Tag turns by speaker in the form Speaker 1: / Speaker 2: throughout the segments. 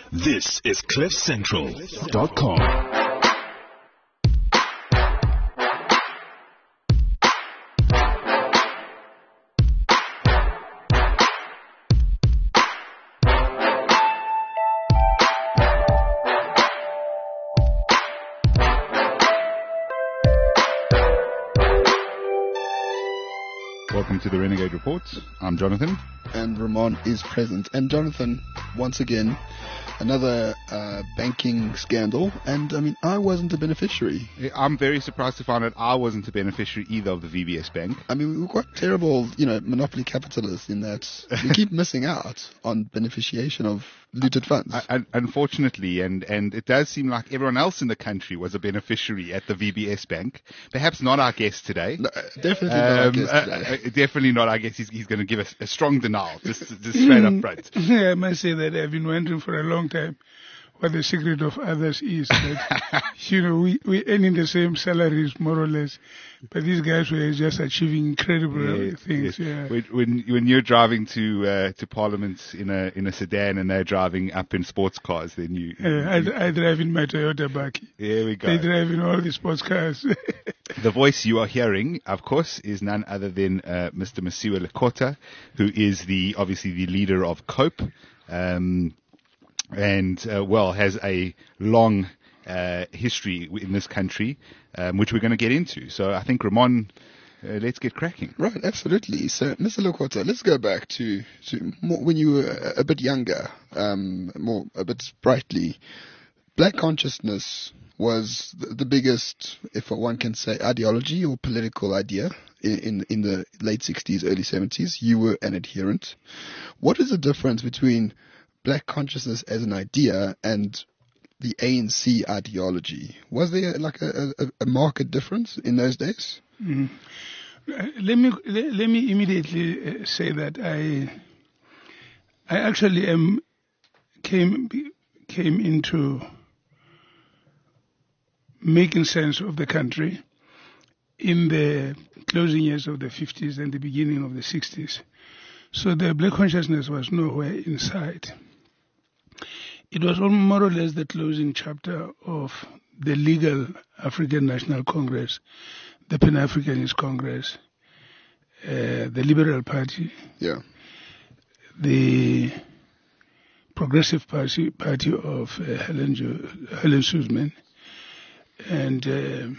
Speaker 1: This is CliffCentral.com.
Speaker 2: Welcome to the Renegade Report. I'm Jonathan.
Speaker 3: And Ramon is present. And Jonathan, once again, another banking scandal. And I mean, I wasn't a beneficiary.
Speaker 2: I'm very surprised to find out I wasn't a beneficiary either of the VBS Bank.
Speaker 3: I mean, we were quite terrible, monopoly capitalists in that we keep missing out on beneficiation of looted funds.
Speaker 2: Unfortunately, and it does seem like everyone else in the country was a beneficiary at the VBS Bank. Perhaps not our guest today.
Speaker 3: No, definitely not our guest today.
Speaker 2: Definitely not our guest. He's going to give us a strong denial, just straight up front.
Speaker 4: Yeah, I must say that I've been wondering for a long time what the secret of others is. That, we earning the same salaries, more or less, but these guys were just achieving incredible things.
Speaker 2: Yes.
Speaker 4: Yeah.
Speaker 2: When you're driving to Parliament in a sedan and they're driving up in sports cars, then you.
Speaker 4: I drive in my Toyota Baki.
Speaker 2: There we go.
Speaker 4: They drive in all the sports cars.
Speaker 2: The voice you are hearing, of course, is none other than Mr. Mosiuoa Lekota, who is obviously the leader of COPE. And has a long history in this country, which we're going to get into. So I think, Ramon, let's get cracking.
Speaker 3: Right, absolutely. So, Mr. Lekota, let's go back to more when you were a bit younger, a bit sprightly. Black consciousness was the biggest, if one can say, ideology or political idea in the late 60s, early 70s. You were an adherent. What is the difference between Black consciousness as an idea and the ANC ideology? Was there like a marked difference in those days?
Speaker 4: Mm. Let me immediately say that I actually came into making sense of the country in the closing years of the 50s and the beginning of the 60s. So the Black consciousness was nowhere in sight. It was more or less the closing chapter of the legal African National Congress, the Pan-Africanist Congress, the Liberal Party, the Progressive Party of Helen Suzman, and the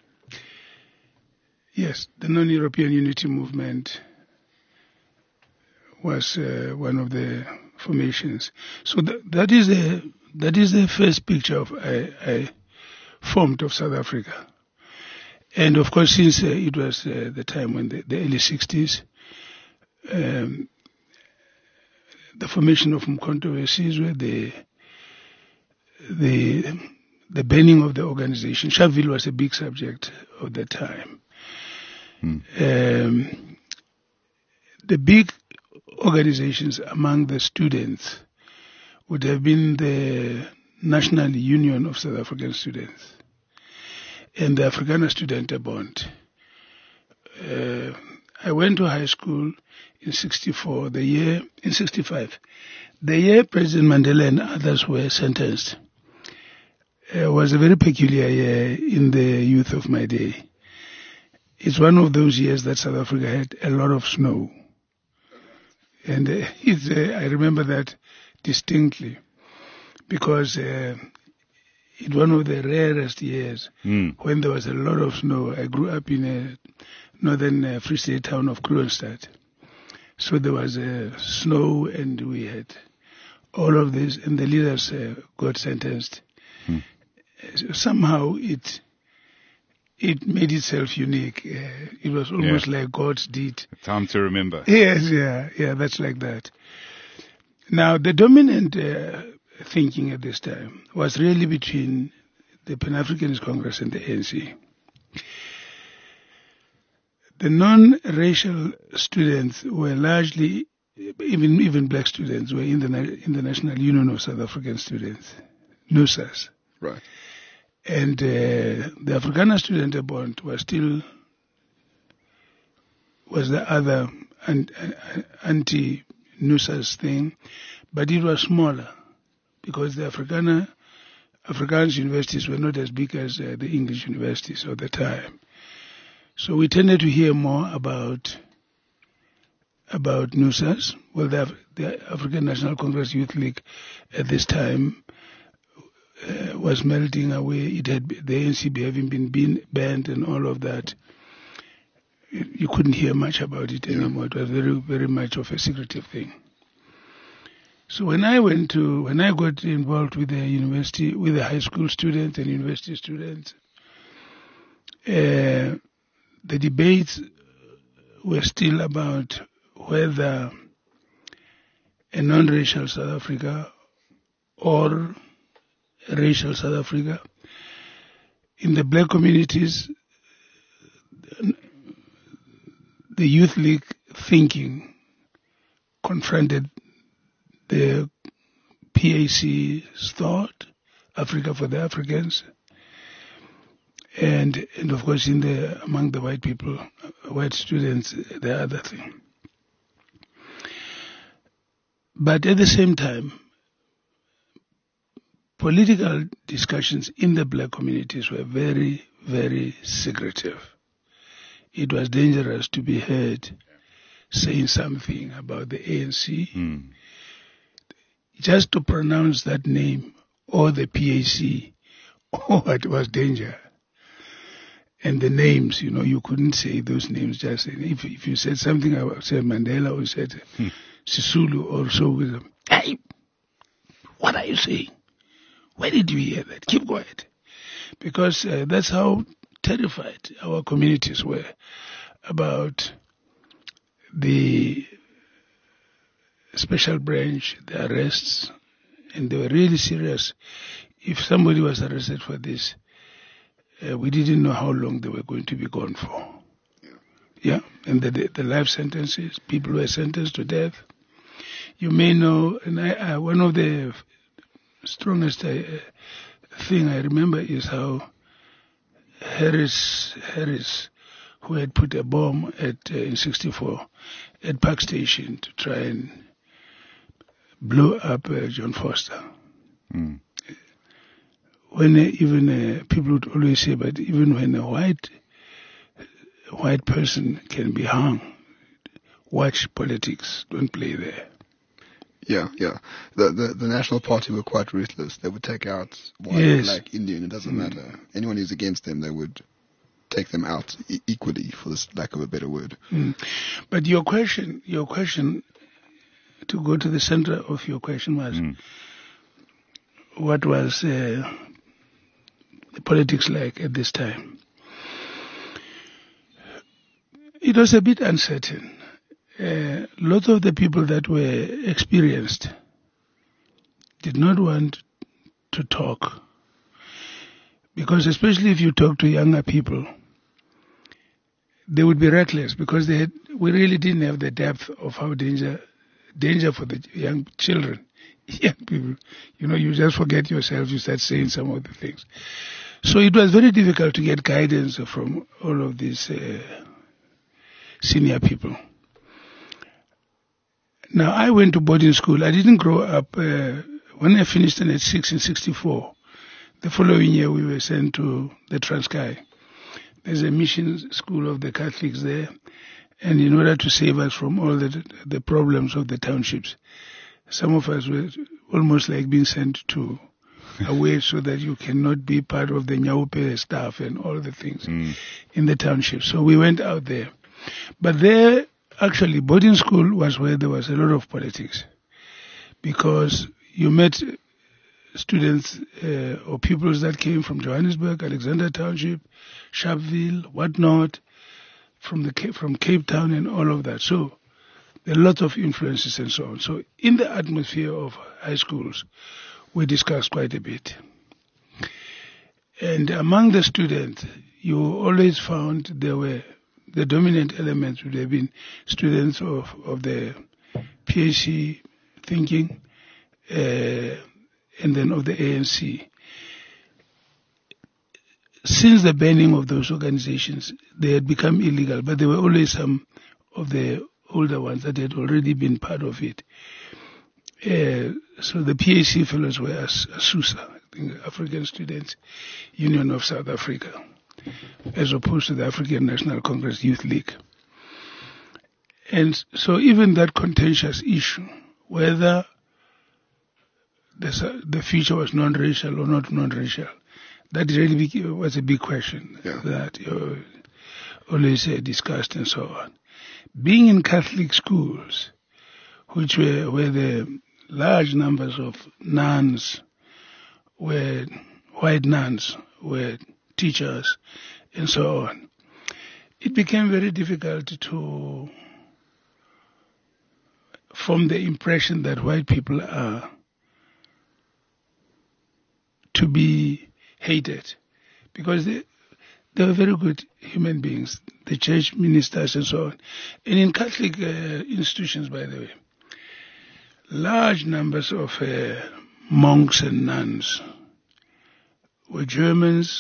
Speaker 4: Non-European Unity Movement was one of the formations. So that is the first picture I formed of South Africa. And of course, since it was the time when the early 60s, the formation of Umkhonto we Sizwe, the banning of the organization. Sharpeville was a big subject of the time. The big organizations among the students would have been the National Union of South African Students and the Afrikaner Studentenbond. I went to high school in 65. The year President Mandela and others were sentenced was a very peculiar year in the youth of my day. It's one of those years that South Africa had a lot of snow. And I remember that distinctly because it's one of the rarest years when there was a lot of snow. I grew up in a northern Free State town of Kroonstad. So there was snow and we had all of this and the leaders got sentenced. Somehow it made itself unique. It was almost like God's deed.
Speaker 2: A time to remember.
Speaker 4: Yes, yeah, that's like that. Now, the dominant thinking at this time was really between the Pan-Africanist Congress and the ANC. The non-racial students were largely, even black students, were in the National Union of South African Students, NUSAS.
Speaker 3: Right.
Speaker 4: And the Afrikaner Studentenbond was the other anti-NUSAS thing, but it was smaller. because the Afrikaans universities were not as big as the English universities of the time. So we tended to hear more about NUSAS. Well, the African National Congress Youth League at this time was melting away. It had the ANC having been banned and all of that. You couldn't hear much about it anymore. It was very, very much of a secretive thing. So when I got involved with the university, with the high school students and university students, the debates were still about whether a non-racial South Africa or a racial South Africa. In the black communities, the Youth League thinking confronted the PAC's thought, Africa for the Africans, and of course among the white people, white students, the other thing. But at the same time, political discussions in the black communities were very, very secretive. It was dangerous to be heard saying something about the ANC. Just to pronounce that name or the PAC, it was danger. And the names, you couldn't say those names. Just if you said something about, say, Mandela, or said Sisulu or so, hey, what are you saying? Where did you hear that? Keep quiet. Because that's how terrified our communities were about the special branch, the arrests, and they were really serious. If somebody was arrested for this, we didn't know how long they were going to be gone for. Yeah, and the life sentences, people were sentenced to death. You may know, and one of the strongest thing I remember is how Harris, who had put a bomb in '64 at Park Station to try and blow up John Foster. When even people would always say, but even when a white person can be hung, watch politics, don't play there.
Speaker 3: Yeah. The National Party were quite ruthless. They would take out white, black, Indian. It doesn't matter. Anyone who's against them, they would take them out equally, for this lack of a better word.
Speaker 4: But your question, to go to the center of your question was, what was the politics like at this time? It was a bit uncertain. Lots of the people that were experienced did not want to talk, because especially if you talk to younger people, they would be reckless, because we really didn't have the depth of how danger for the young children, young people. You just forget yourself, you start saying some of the things. So it was very difficult to get guidance from all of these senior people. Now, I went to boarding school. I didn't grow up. When I finished at 6 in '64, the following year we were sent to the Transkei. There's a mission school of the Catholics there, and in order to save us from all the problems of the townships, some of us were almost like being sent to away so that you cannot be part of the Nyaupe staff and all the things in the township. So we went out there. But there, actually, boarding school was where there was a lot of politics, because you met students or pupils that came from Johannesburg, Alexander Township, Sharpeville, whatnot, from Cape Town and all of that. So there are lots of influences and so on. So in the atmosphere of high schools, we discussed quite a bit. And among the students, you always found the dominant elements would have been students of the PAC thinking, and then of the ANC. Since the banning of those organizations, they had become illegal, but there were always some of the older ones that had already been part of it. So the PAC fellows were ASUSA, I think, African Students Union of South Africa, as opposed to the African National Congress Youth League. And so even that contentious issue, whether the future was non-racial or not non-racial, that really was a big question that always discussed and so on. Being in Catholic schools, which where the large numbers of nuns were white nuns, were teachers, and so on, it became very difficult to form the impression that white people are to be hated, because they were very good human beings, the church ministers and so on. And in Catholic institutions, by the way, large numbers of monks and nuns were Germans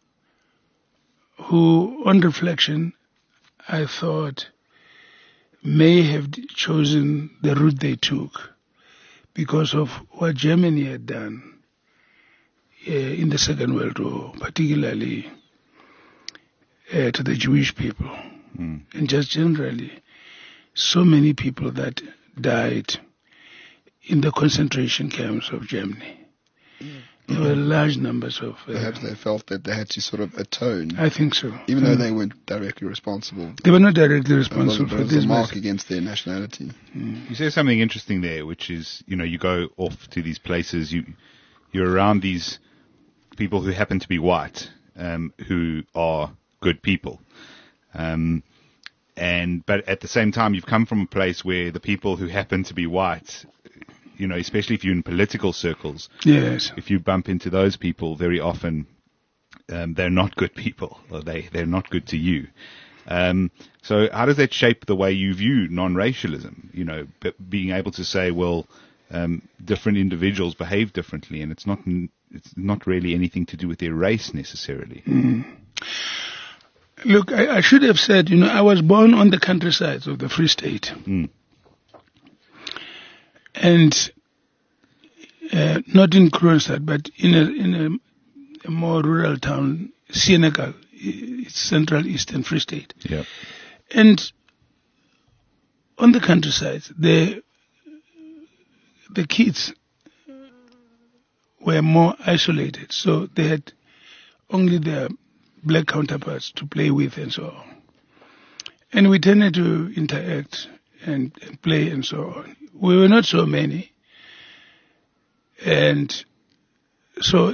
Speaker 4: who, on reflection, I thought may have chosen the route they took because of what Germany had done in the Second World War, particularly to the Jewish people, and just generally, so many people that died in the concentration camps of Germany. There were large numbers of...
Speaker 3: Perhaps they felt that they had to sort of atone.
Speaker 4: I think so.
Speaker 3: Even though they weren't directly responsible.
Speaker 4: They were not directly responsible for this.
Speaker 3: It was a mark against their nationality.
Speaker 2: You say something interesting there, which is, you go off to these places, you're around these people who happen to be white, who are good people. But at the same time, you've come from a place where the people who happen to be white, especially if you're in political circles,
Speaker 4: yes,
Speaker 2: if you bump into those people, very often they're not good people, or they're not good to you. So how does that shape the way you view non-racialism? Being able to say, well, different individuals behave differently, and it's not really anything to do with their race necessarily.
Speaker 4: Look, I should have said, I was born on the countryside of the Free State. And not in Kroonstad, but in a more rural town, Senegal, it's Central Eastern Free State.
Speaker 2: Yep.
Speaker 4: And on the countryside, the kids were more isolated, so they had only their black counterparts to play with and so on. And we tended to interact and play and so on. We were not so many. And so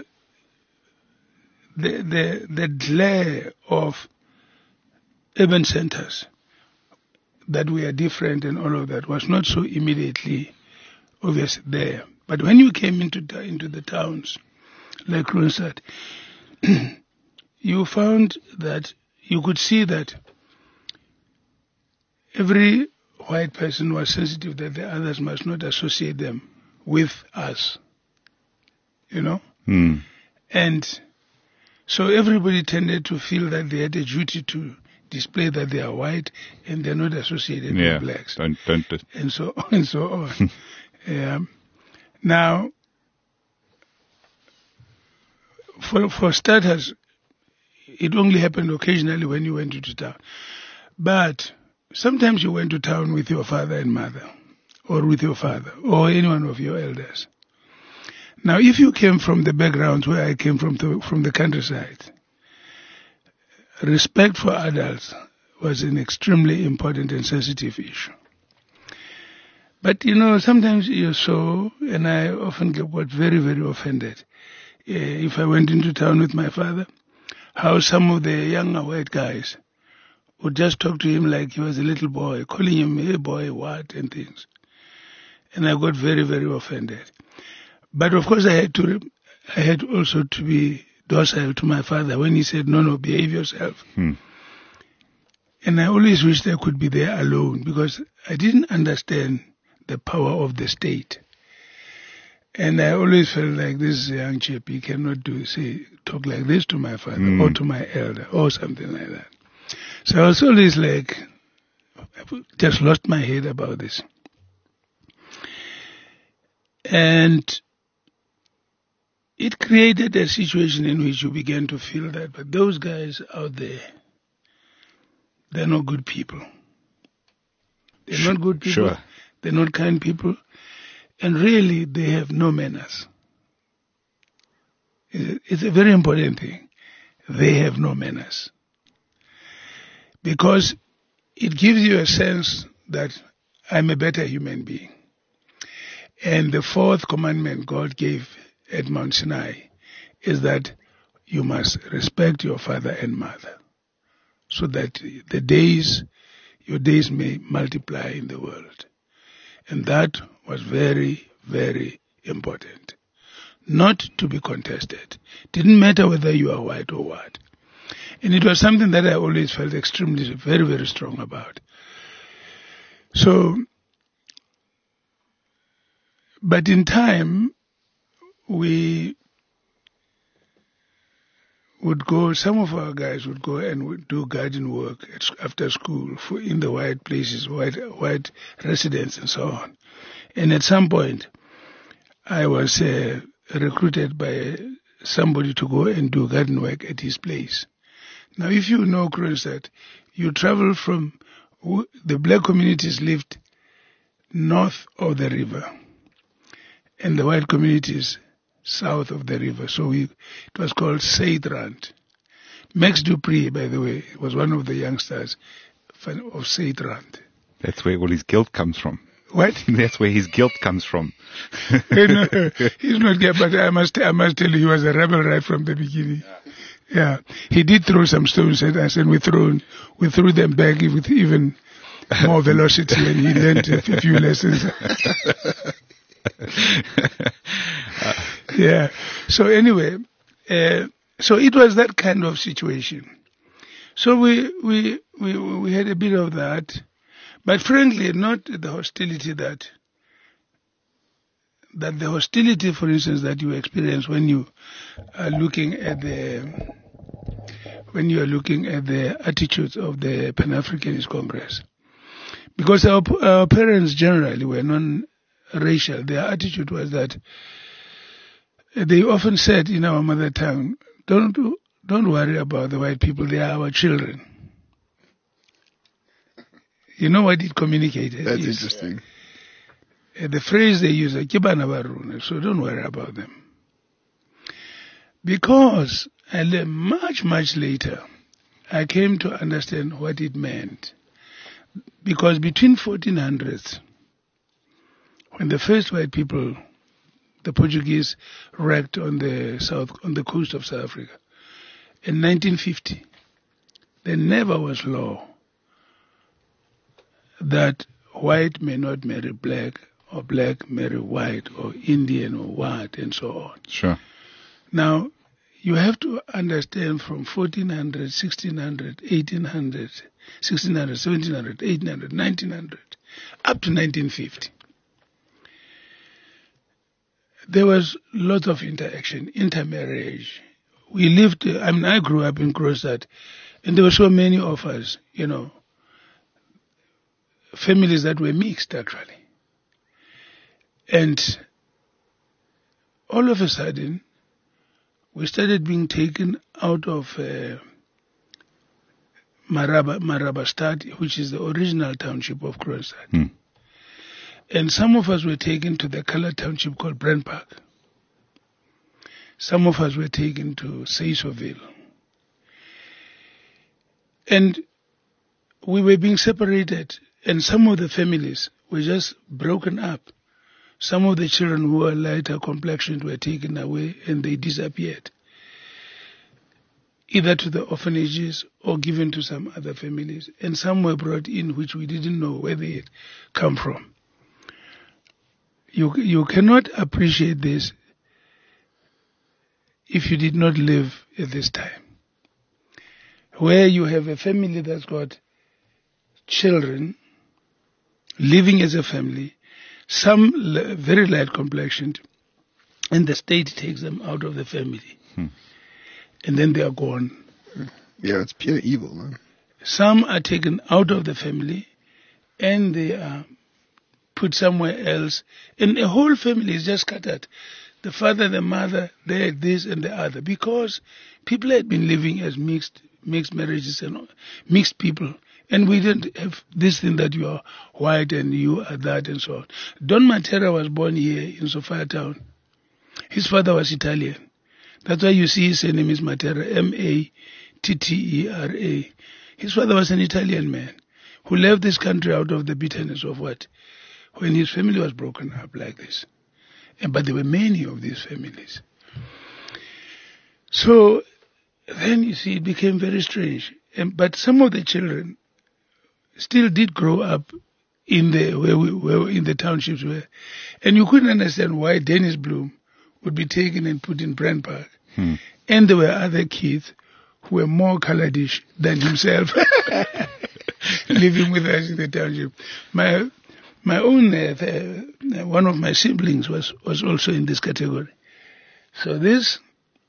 Speaker 4: the glare of urban centers that we are different and all of that was not so immediately obvious there. But when you came into the towns like Kroonstad, you found that you could see that every white person was sensitive that the others must not associate them with us, And so everybody tended to feel that they had a duty to display that they are white and they're not associated with blacks.
Speaker 2: Don't.
Speaker 4: And so on. Now, for starters, it only happened occasionally when you went into town. But sometimes you went to town with your father and mother, or with your father, or any one of your elders. Now, if you came from the background where I came from the countryside, respect for adults was an extremely important and sensitive issue. But, sometimes you saw, and I often got very, very offended, if I went into town with my father, how some of the younger white guys would just talk to him like he was a little boy, calling him, hey boy, what, and things. And I got very, very offended. But of course I had also to be docile to my father when he said, no, behave yourself. And I always wished I could be there alone because I didn't understand the power of the state. And I always felt like this is a young chap, he cannot talk like this to my father or to my elder or something like that. So I was always like, I just lost my head about this. And it created a situation in which you began to feel that, but those guys out there, they're not good people. They're not good people.
Speaker 2: Sure.
Speaker 4: They're not kind people. And really, they have no manners. It's a very important thing. They have no manners. Because it gives you a sense that I'm a better human being. And the fourth commandment God gave at Mount Sinai is that you must respect your father and mother so that your days may multiply in the world. And that was very, very important. Not to be contested. Didn't matter whether you are white or what. And it was something that I always felt extremely, very, very strong about. So, but in time, we would go, some of our guys would go and would do garden work after school in the white places, white residents and so on. And at some point, I was recruited by somebody to go and do garden work at his place. Now, if you know Kroonstad, you travel from, the black communities lived north of the river, and the white communities south of the river. So it was called Seidrand. Max Dupree, by the way, was one of the youngsters of Seidrand.
Speaker 2: That's where all his guilt comes from.
Speaker 4: What?
Speaker 2: That's where his guilt comes from.
Speaker 4: No, he's not gay, but I must tell you, he was a rebel right from the beginning. Yeah, he did throw some stones at us, and we threw them back with even more velocity, and he learned a few lessons. Yeah. So anyway, so it was that kind of situation. So we had a bit of that, but frankly, not the hostility that the hostility, for instance, that you experience when you are looking at the attitudes of the Pan-Africanist Congress, because our parents generally were non-racial. Their attitude was that they often said in our mother tongue, "Don't worry about the white people; they are our children." You know what it communicated?
Speaker 3: That's interesting.
Speaker 4: The phrase they use is "Kibana baruna," so don't worry about them. Because much later, I came to understand what it meant. Because between 1400s, when the first white people, the Portuguese, wrecked on the coast of South Africa, in 1950, there never was law that white may not marry black, or black marry white, or Indian, or what, and so on.
Speaker 2: Sure.
Speaker 4: Now, you have to understand from 1400, 1600, 1800, 1600, 1700, 1800, 1900, up to 1950. There was lots of interaction, intermarriage. I grew up in Kroonstad, and there were so many of us, families that were mixed, actually. And all of a sudden, we started being taken out of Marabastad, which is the original township of Kroonstad. And some of us were taken to the colored township called Brand Park. Some of us were taken to Seisoville. And we were being separated, and some of the families were just broken up. Some of the children who were lighter complexioned were taken away and they disappeared, either to the orphanages or given to some other families. And some were brought in which we didn't know where they had come from. You cannot appreciate this if you did not live at this time, where you have a family that's got children living as a family, some very light complexioned, and the state takes them out of the family. And then they are gone.
Speaker 3: Yeah, it's pure evil, man.
Speaker 4: Some are taken out of the family, and they are put somewhere else, and a whole family is just scattered. The father, the mother, they had this and the other, because people had been living as mixed marriages and mixed people. And we didn't have this thing that you are white and you are that and so on. Don Matera was born here in Sofia Town. His father was Italian. That's why you see his name is Matera, Mattera. His father was an Italian man who left this country out of the bitterness of what? When his family was broken up like this. But there were many of these families. So then you see it became very strange. But some of the children still did grow up in the townships where, and you couldn't understand why Dennis Bloom would be taken and put in Brand Park. And there were other kids who were more coloredish than himself living with us in the township. My own, one of my siblings was also in this category. So this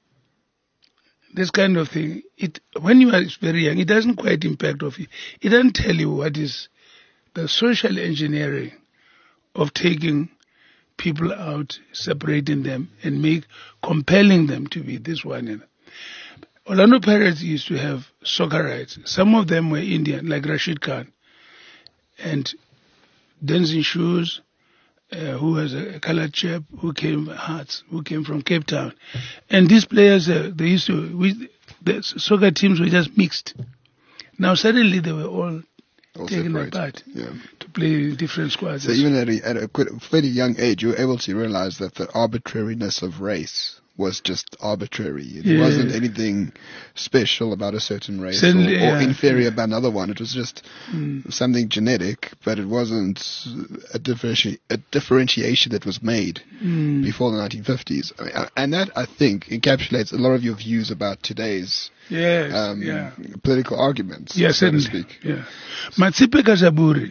Speaker 4: kind of thing, when you are very young, it doesn't quite impact of you. It doesn't tell you what is the social engineering of taking people out, separating them, and compelling them to be this one. Orlando Pirates used to have soccer rights. Some of them were Indian, like Rashid Khan, and Denzin Shoes, who was a colored chap who came from Cape Town. And these players, the soccer teams were just mixed. Now suddenly they were all taken apart to play different squads.
Speaker 3: So even at a fairly young age, you were able to realize that the arbitrariness of race was just arbitrary. It wasn't anything special about a certain race or inferior about another one. It was just something genetic, but it wasn't a differentiation that was made before the 1950s. And that, I think, encapsulates a lot of your views about today's political arguments, so to speak.
Speaker 4: Yeah. Matsipe Kasaburi,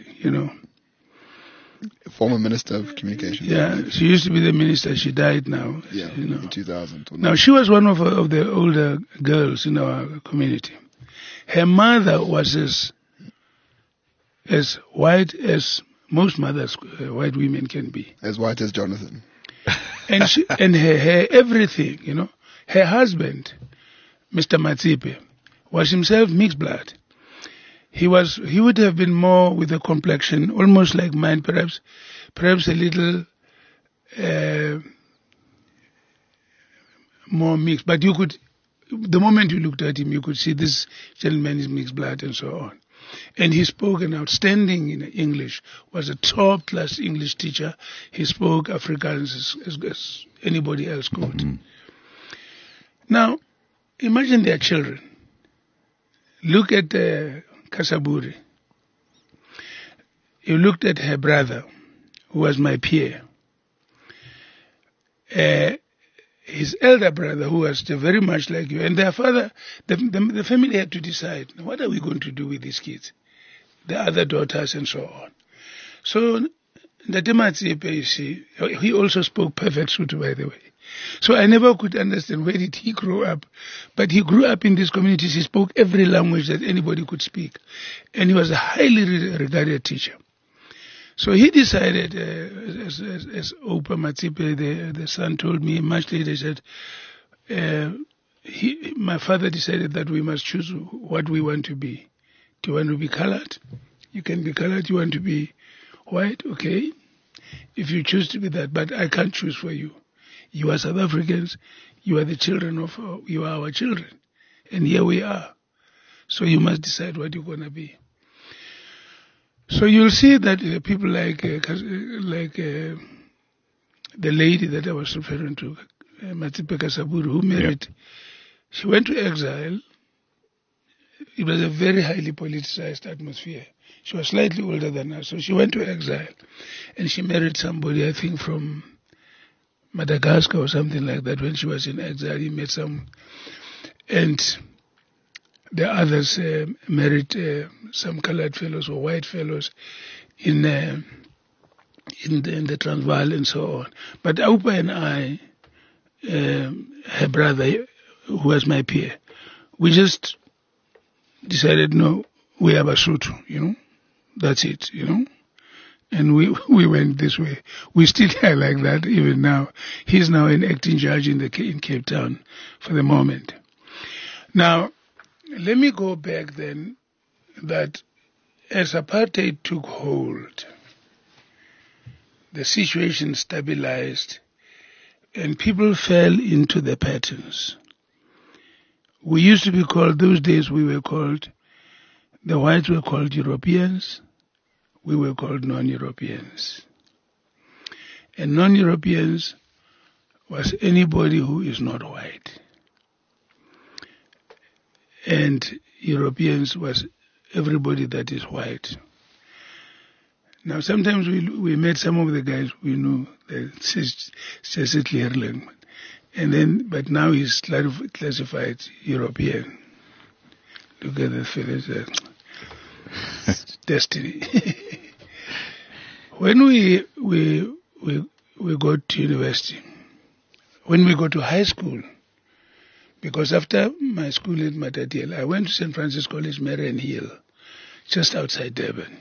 Speaker 3: former Minister of Communication.
Speaker 4: Yeah, she used to be the minister. She died now.
Speaker 3: Yeah, in 2000.
Speaker 4: Now, she was one of the older girls in our community. Her mother was as white as most mothers, white women can be.
Speaker 3: As white as Jonathan.
Speaker 4: And her everything, Her husband, Mr. Matsipe, was himself mixed blood. He would have been more with a complexion, almost like mine, perhaps a little more mixed. But the moment you looked at him, you could see this gentleman is mixed blood and so on. And he spoke an outstanding English, was a top-class English teacher. He spoke Afrikaans as anybody else could. Mm-hmm. Now, imagine their children. Look at Kasaburi. You looked at her brother, who was my peer. His elder brother, who was very much like you, and their father, the family had to decide, what are we going to do with these kids? The other daughters and so on. So, Ndate Matsipe, you see, he also spoke perfect Sotho, by the way. So I never could understand where did he grow up. But he grew up in these communities. He spoke every language that anybody could speak. And he was a highly regarded teacher. So he decided, as Opa Matsipe, the son, told me much later, he said, my father decided that we must choose what we want to be. Do you want to be colored? You can be colored. You want to be white? Okay. If you choose to be that, but I can't choose for you. You are South Africans. You are the children of, you are our children. And here we are. So you must decide what you're going to be. So you'll see that people like the lady that I was referring to, Matsipe Kasaburi, who married, she went to exile. It was a very highly politicized atmosphere. She was slightly older than us, so she went to exile. And she married somebody, I think, from Madagascar or something like that. When she was in exile, he met some, and the others married some colored fellows or white fellows in the Transvaal and so on. But Aupa and I, her brother, who was my peer, we just decided, no, we are Basotho, that's it, and we went this way. We still are like that even now. He's now an acting judge in Cape Town for the moment. Now, let me go back then, that as apartheid took hold, the situation stabilized and people fell into the patterns. We used to be called, those days we were called, the whites were called Europeans, we were called non-Europeans. And non-Europeans was anybody who is not white. And Europeans was everybody that is white. Now sometimes we met some of the guys we knew, Cecil Erlang, and then, but now he's classified European. Look at the fellas, destiny. When we got to university, when we got to high school, because after my school at Matatiele, I went to St. Francis College, Marion Hill, just outside Durban.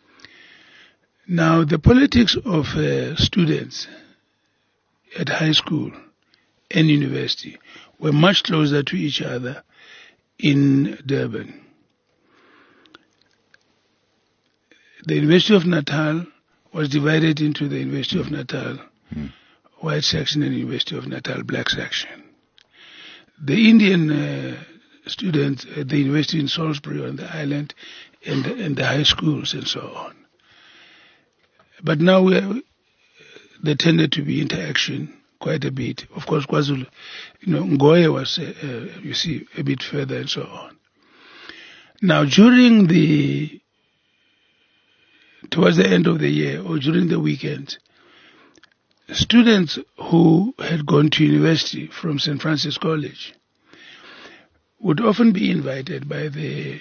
Speaker 4: Now, the politics of students at high school and university were much closer to each other in Durban. The University of Natal was divided into the University of Natal white section and University of Natal black section. The Indian students at the university in Salisbury on the island and the high schools and so on. But now there tended to be interaction quite a bit. Of course, KwaZulu, Ngoye was, you see, a bit further and so on. Now, towards the end of the year or during the weekend, students who had gone to university from St. Francis College would often be invited by the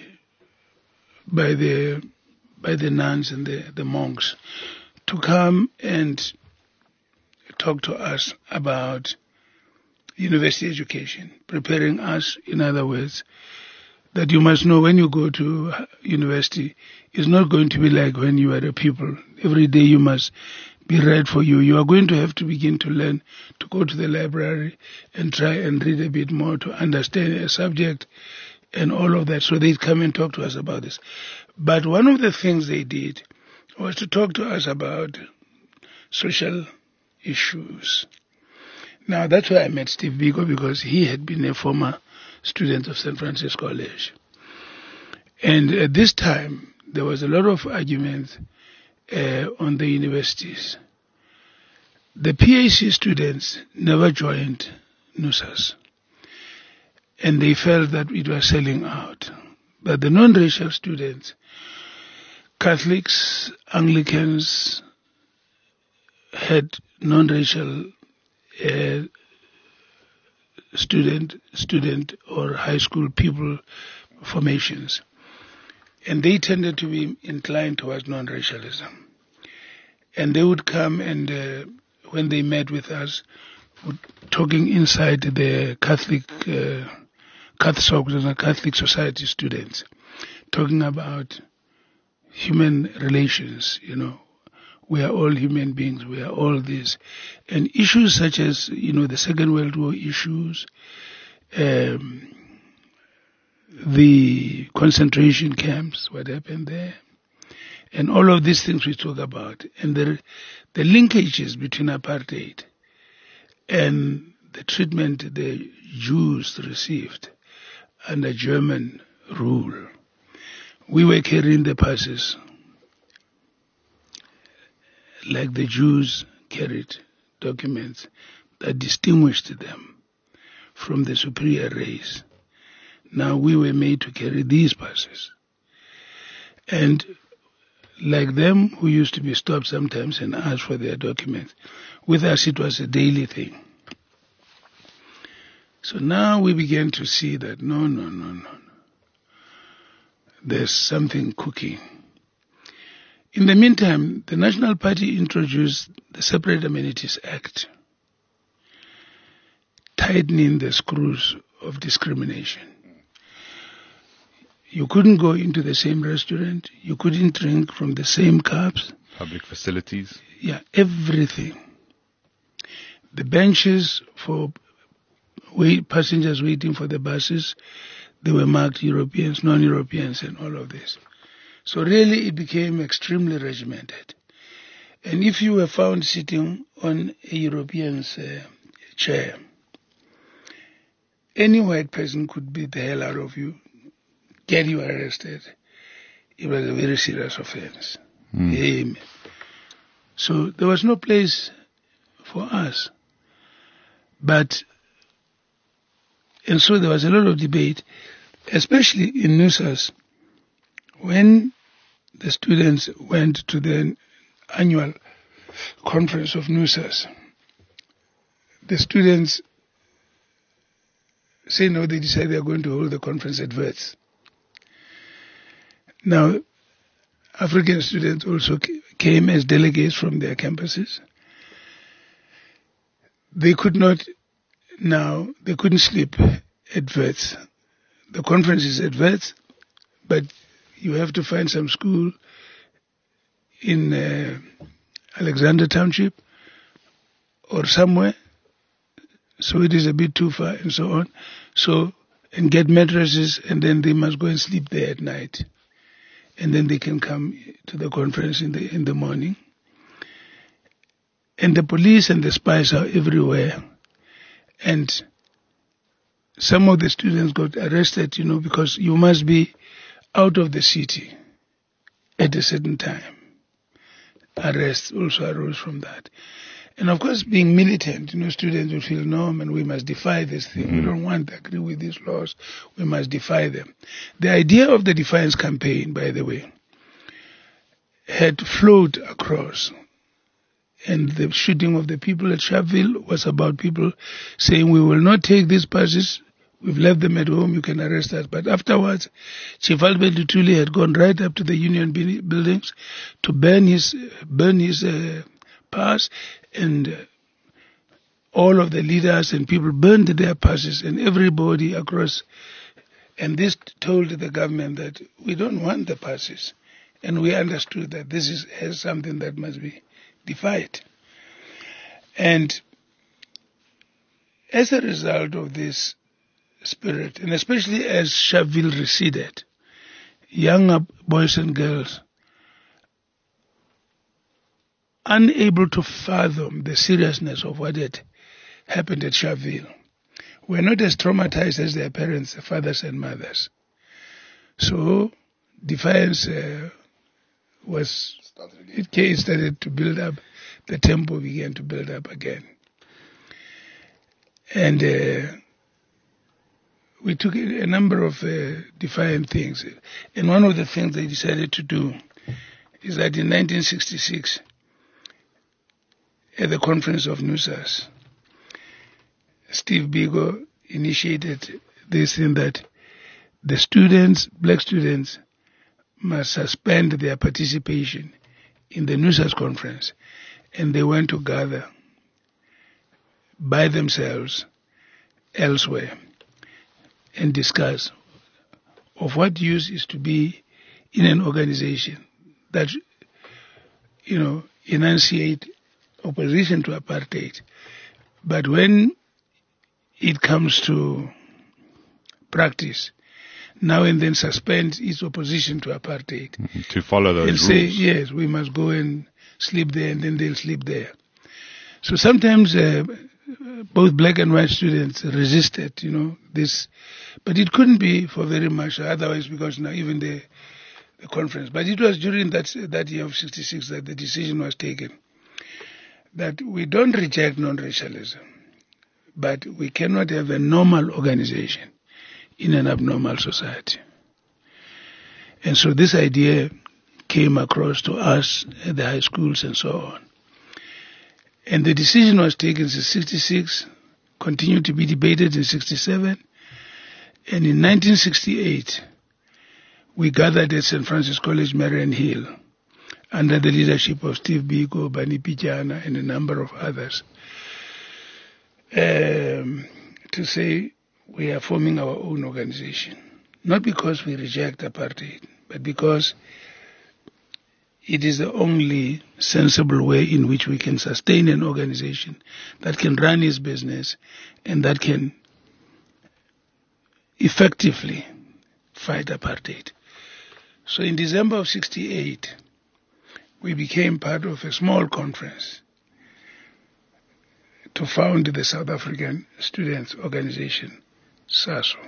Speaker 4: nuns and the monks to come and talk to us about university education, preparing us, in other words, that you must know when you go to university, it's not going to be like when you are a pupil. Every day you must be read for you. You are going to have to begin to learn, to go to the library and try and read a bit more to understand a subject and all of that. So they'd come and talk to us about this. But one of the things they did was to talk to us about social issues. Now that's why I met Steve Biko, because he had been a former student of St. Francis College. And at this time, there was a lot of arguments on the universities. The PAC students never joined NUSAS, and they felt that it was selling out. But the non-racial students, Catholics, Anglicans, had non-racial student or high school pupil formations. And they tended to be inclined towards non-racialism. And they would come and when they met with us, talking inside the Catholic Society students, talking about human relations, we are all human beings, we are all this. And issues such as, the Second World War issues, the concentration camps, what happened there, and all of these things we talk about, and the linkages between apartheid and the treatment the Jews received under German rule. We were carrying the passes like the Jews carried documents that distinguished them from the superior race. Now we were made to carry these passes. And like them who used to be stopped sometimes and asked for their documents, with us it was a daily thing. So now we began to see that no. There's something cooking. In the meantime, the National Party introduced the Separate Amenities Act, tightening the screws of discrimination. You couldn't go into the same restaurant, you couldn't drink from the same cups,
Speaker 2: Public facilities?
Speaker 4: Yeah, everything. The benches for passengers waiting for the buses, they were marked Europeans, non-Europeans, and all of this. So really it became extremely regimented. And if you were found sitting on a European's chair, any white person could beat the hell out of you, get you arrested. It was a very serious offense. Amen. So there was no place for us. And so there was a lot of debate, especially in NUSAS, when the students went to the annual conference of NUSAS. The students say no, they decide they are going to hold the conference at Wits. Now, African students also came as delegates from their campuses. They couldn't sleep at Wits. The conference is at Wits, but you have to find some school in Alexander Township or somewhere. So it is a bit too far and so on. So, and get mattresses, and then they must go and sleep there at night. And then they can come to the conference in the morning. And the police and the spies are everywhere. And some of the students got arrested, because you must be out of the city at a certain time. Arrests also arose from that. And of course, being militant, students would feel, no, man, we must defy this thing. We don't want to agree with these laws. We must defy them. The idea of the defiance campaign, by the way, had flowed across. And the shooting of the people at Sharpeville was about people saying, we will not take these passes. We've left them at home. You can arrest us. But afterwards, Chief Albert Lutuli had gone right up to the union buildings to burn his pass, and all of the leaders and people burned their passes, and everybody across. And this told the government that we don't want the passes. And we understood that this is something that must be defied. And as a result of this spirit, and especially as Sharpeville receded, younger boys and girls, unable to fathom the seriousness of what had happened at Sharpeville, were not as traumatized as their parents, fathers and mothers. So defiance started to build up. The tempo began to build up again. And we took a number of defiant things. And one of the things they decided to do is that in 1966, at the conference of NUSAS, Steve Biko initiated this in that the students, black students, must suspend their participation in the NUSAS conference, and they went to gather by themselves elsewhere and discuss of what use is to be in an organization that, enunciate opposition to apartheid. But when it comes to practice, now and then suspend its opposition to apartheid.
Speaker 2: To follow those rules.
Speaker 4: And say, yes, we must go and sleep there, and then they'll sleep there. So sometimes both black and white students resisted, this. But it couldn't be for very much otherwise, because now even the conference. But it was during that year of 66 that the decision was taken that we don't reject non-racialism, but we cannot have a normal organization in an abnormal society. And so this idea came across to us at the high schools and so on. And the decision was taken since 66, continued to be debated in 67, and in 1968, we gathered at St. Francis College, Marion Hill, under the leadership of Steve Biko, Bani Pichana, and a number of others, to say we are forming our own organization. Not because we reject apartheid, but because it is the only sensible way in which we can sustain an organization that can run its business and that can effectively fight apartheid. So in December of 1968, we became part of a small conference to found the South African Students' Organization, SASO.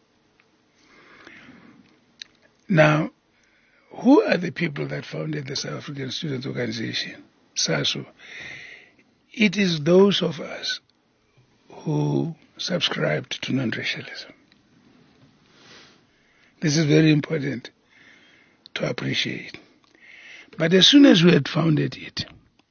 Speaker 4: Now, who are the people that founded the South African Students' Organization, SASO? It is those of us who subscribed to non-racialism. This is very important to appreciate. But as soon as we had founded it,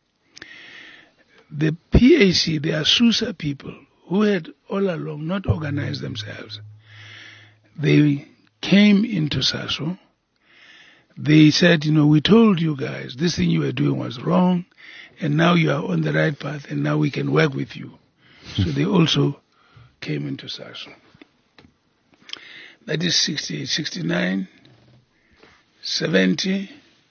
Speaker 4: the PAC, the Asusa people, who had all along not organized themselves, they came into SASO. They said, we told you guys this thing you were doing was wrong, and now you are on the right path, and now we can work with you. So they also came into SASO. That is 68, 69, 70.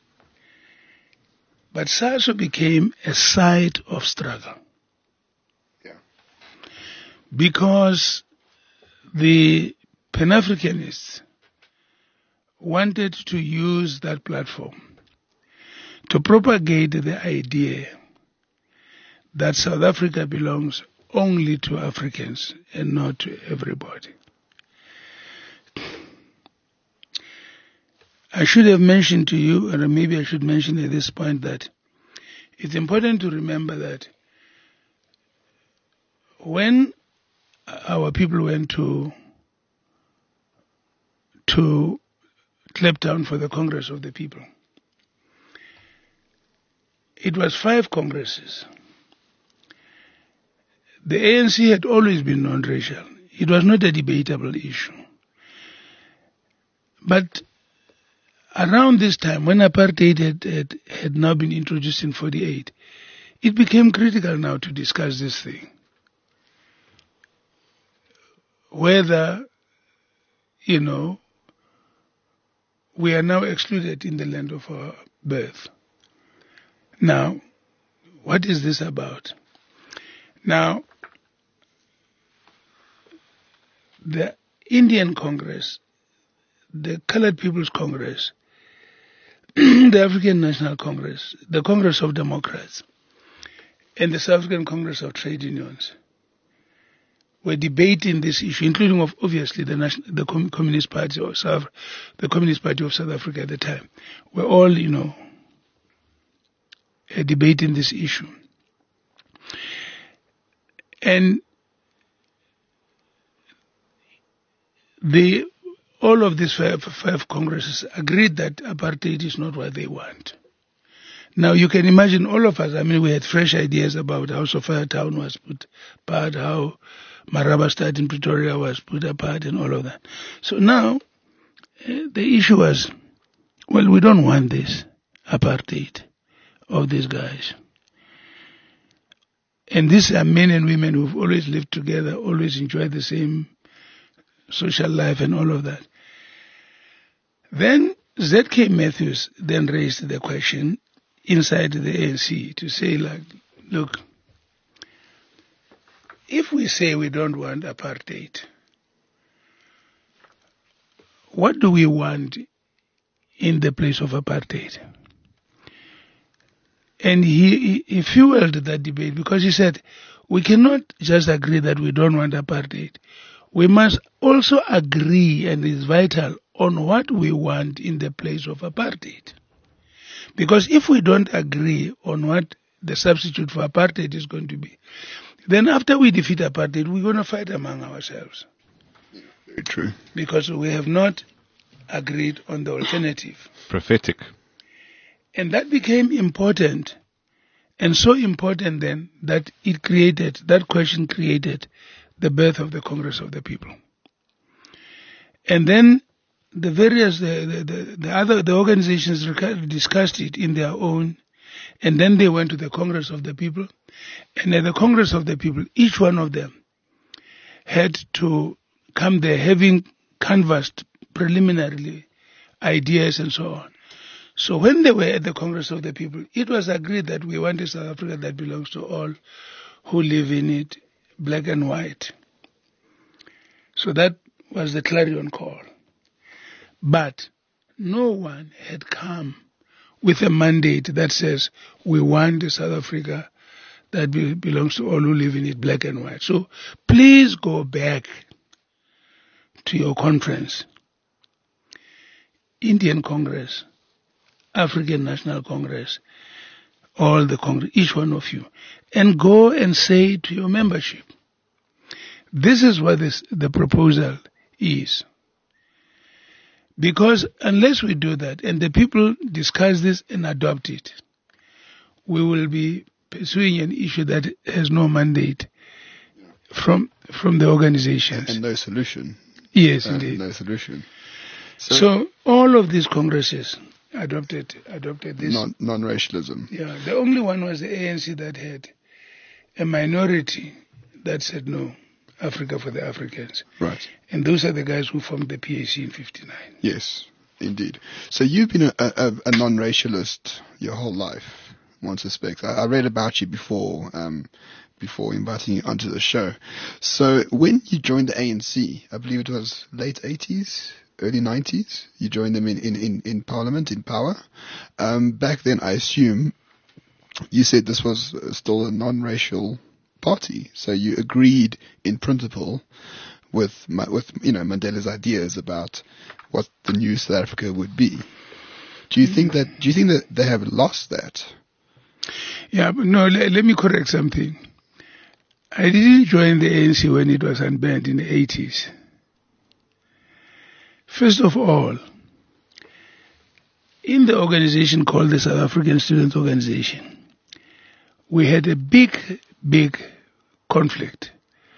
Speaker 4: But SASO became a site of struggle.
Speaker 3: Yeah.
Speaker 4: Because the Pan-Africanists wanted to use that platform to propagate the idea that South Africa belongs only to Africans and not to everybody. I should have mentioned to you, or maybe I should mention at this point, that it's important to remember that when our people went to Kliptown for the Congress of the People, it was 5 congresses. The ANC had always been non-racial. It was not a debatable issue. But around this time, when apartheid had now been introduced in 1948, it became critical now to discuss this thing. Whether, we are now excluded in the land of our birth. Now, what is this about? Now, the Indian Congress, the Colored People's Congress, the African National Congress, the Congress of Democrats, and the South African Congress of Trade Unions were debating this issue, including, obviously, the Communist Party of South Africa at the time, were all, debating this issue. And all of these five congresses agreed that apartheid is not what they want. Now you can imagine all of us, we had fresh ideas about how Sophia Town was put apart, how Marabastad in Pretoria was put apart and all of that. So now the issue was, well, we don't want this apartheid of these guys. And these are men and women who've always lived together, always enjoyed the same social life and all of that. Then Z.K. Matthews then raised the question inside the ANC to say, look, if we say we don't want apartheid, what do we want in the place of apartheid? And he fueled that debate because he said, we cannot just agree that we don't want apartheid. We must also agree, and it's vital, on what we want in the place of apartheid. Because if we don't agree on what the substitute for apartheid is going to be, then after we defeat apartheid, we're going to fight among ourselves.
Speaker 3: Yeah, very true.
Speaker 4: Because we have not agreed on the alternative.
Speaker 2: Prophetic.
Speaker 4: And that became important, and so important then that that question created the birth of the Congress of the People. And then the various, the organizations discussed it in their own, and then they went to the Congress of the People. And at the Congress of the People, each one of them had to come there having canvassed preliminarily ideas and so on. So when they were at the Congress of the People, it was agreed that we want a South Africa that belongs to all who live in it, black and white. So that was the clarion call. But no one had come with a mandate that says we want a South Africa that belongs to all who live in it, black and white. So please go back to your conference, Indian Congress, African National Congress, all the Congress, each one of you, and go and say to your membership, this is what the proposal is. Because unless we do that and the people discuss this and adopt it, we will be pursuing an issue that has no mandate from the organizations.
Speaker 3: And no solution.
Speaker 4: Yes, indeed.
Speaker 3: No solution.
Speaker 4: So all of these congresses adopted this.
Speaker 3: Non-racialism.
Speaker 4: Yeah, the only one was the ANC that had a minority that said no, Africa for the Africans.
Speaker 3: Right.
Speaker 4: And those are the guys who formed the PAC in 59.
Speaker 3: Yes, indeed. So you've been a non-racialist your whole life, one suspects. I read about you before inviting you onto the show. So when you joined the ANC, I believe it was late 80s, early 90s, you joined them in Parliament, in power. Back then, I assume, you said this was still a non-racial party. So you agreed in principle with Mandela's ideas about what the new South Africa would be. Do you think that they have lost that?
Speaker 4: Yeah, but no, let me correct something. I didn't join the ANC when it was unbanned in the 80s. First of all, in the organization called the South African Student Organization, we had a big conflict.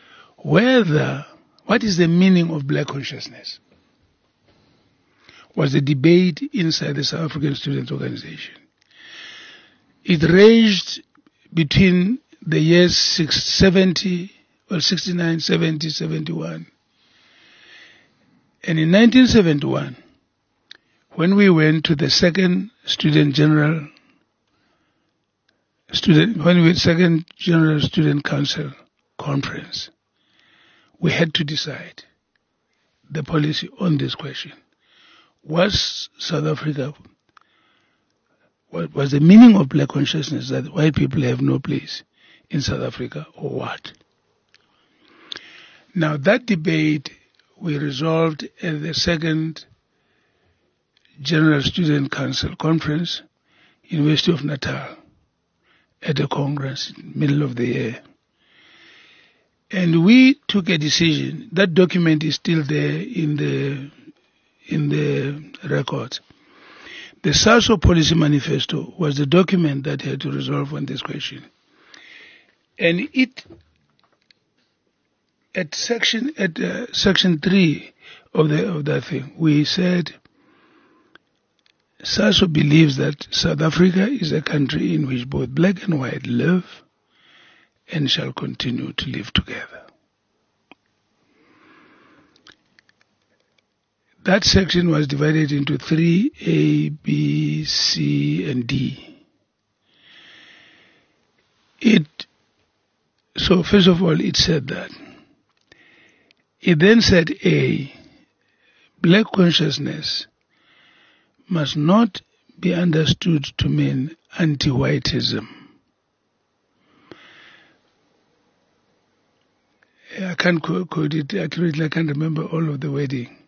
Speaker 4: What is the meaning of black consciousness? Was the debate inside the South African Student Organization. It ranged between the years 69, 70, 71. And in 1971, when we went to the second Second General Student Council conference, we had to decide the policy on this question. Was South Africa, what was the meaning of black consciousness, that white people have no place in South Africa, or what? Now that debate we resolved at the second General Student Council conference, University of Natal, at the Congress, middle of the year. And we took a decision. That document is still there in the records. The SASO Policy Manifesto was the document that had to resolve on this question. And at section 3 of that thing, we said SASO believes that South Africa is a country in which both black and white live and shall continue to live together. That section was divided into 3, A, B, C, and D. So first of all, it said that. It then said A, black consciousness must not be understood to mean anti-whiteism. I can't quote it accurately, I can't remember all of the wording.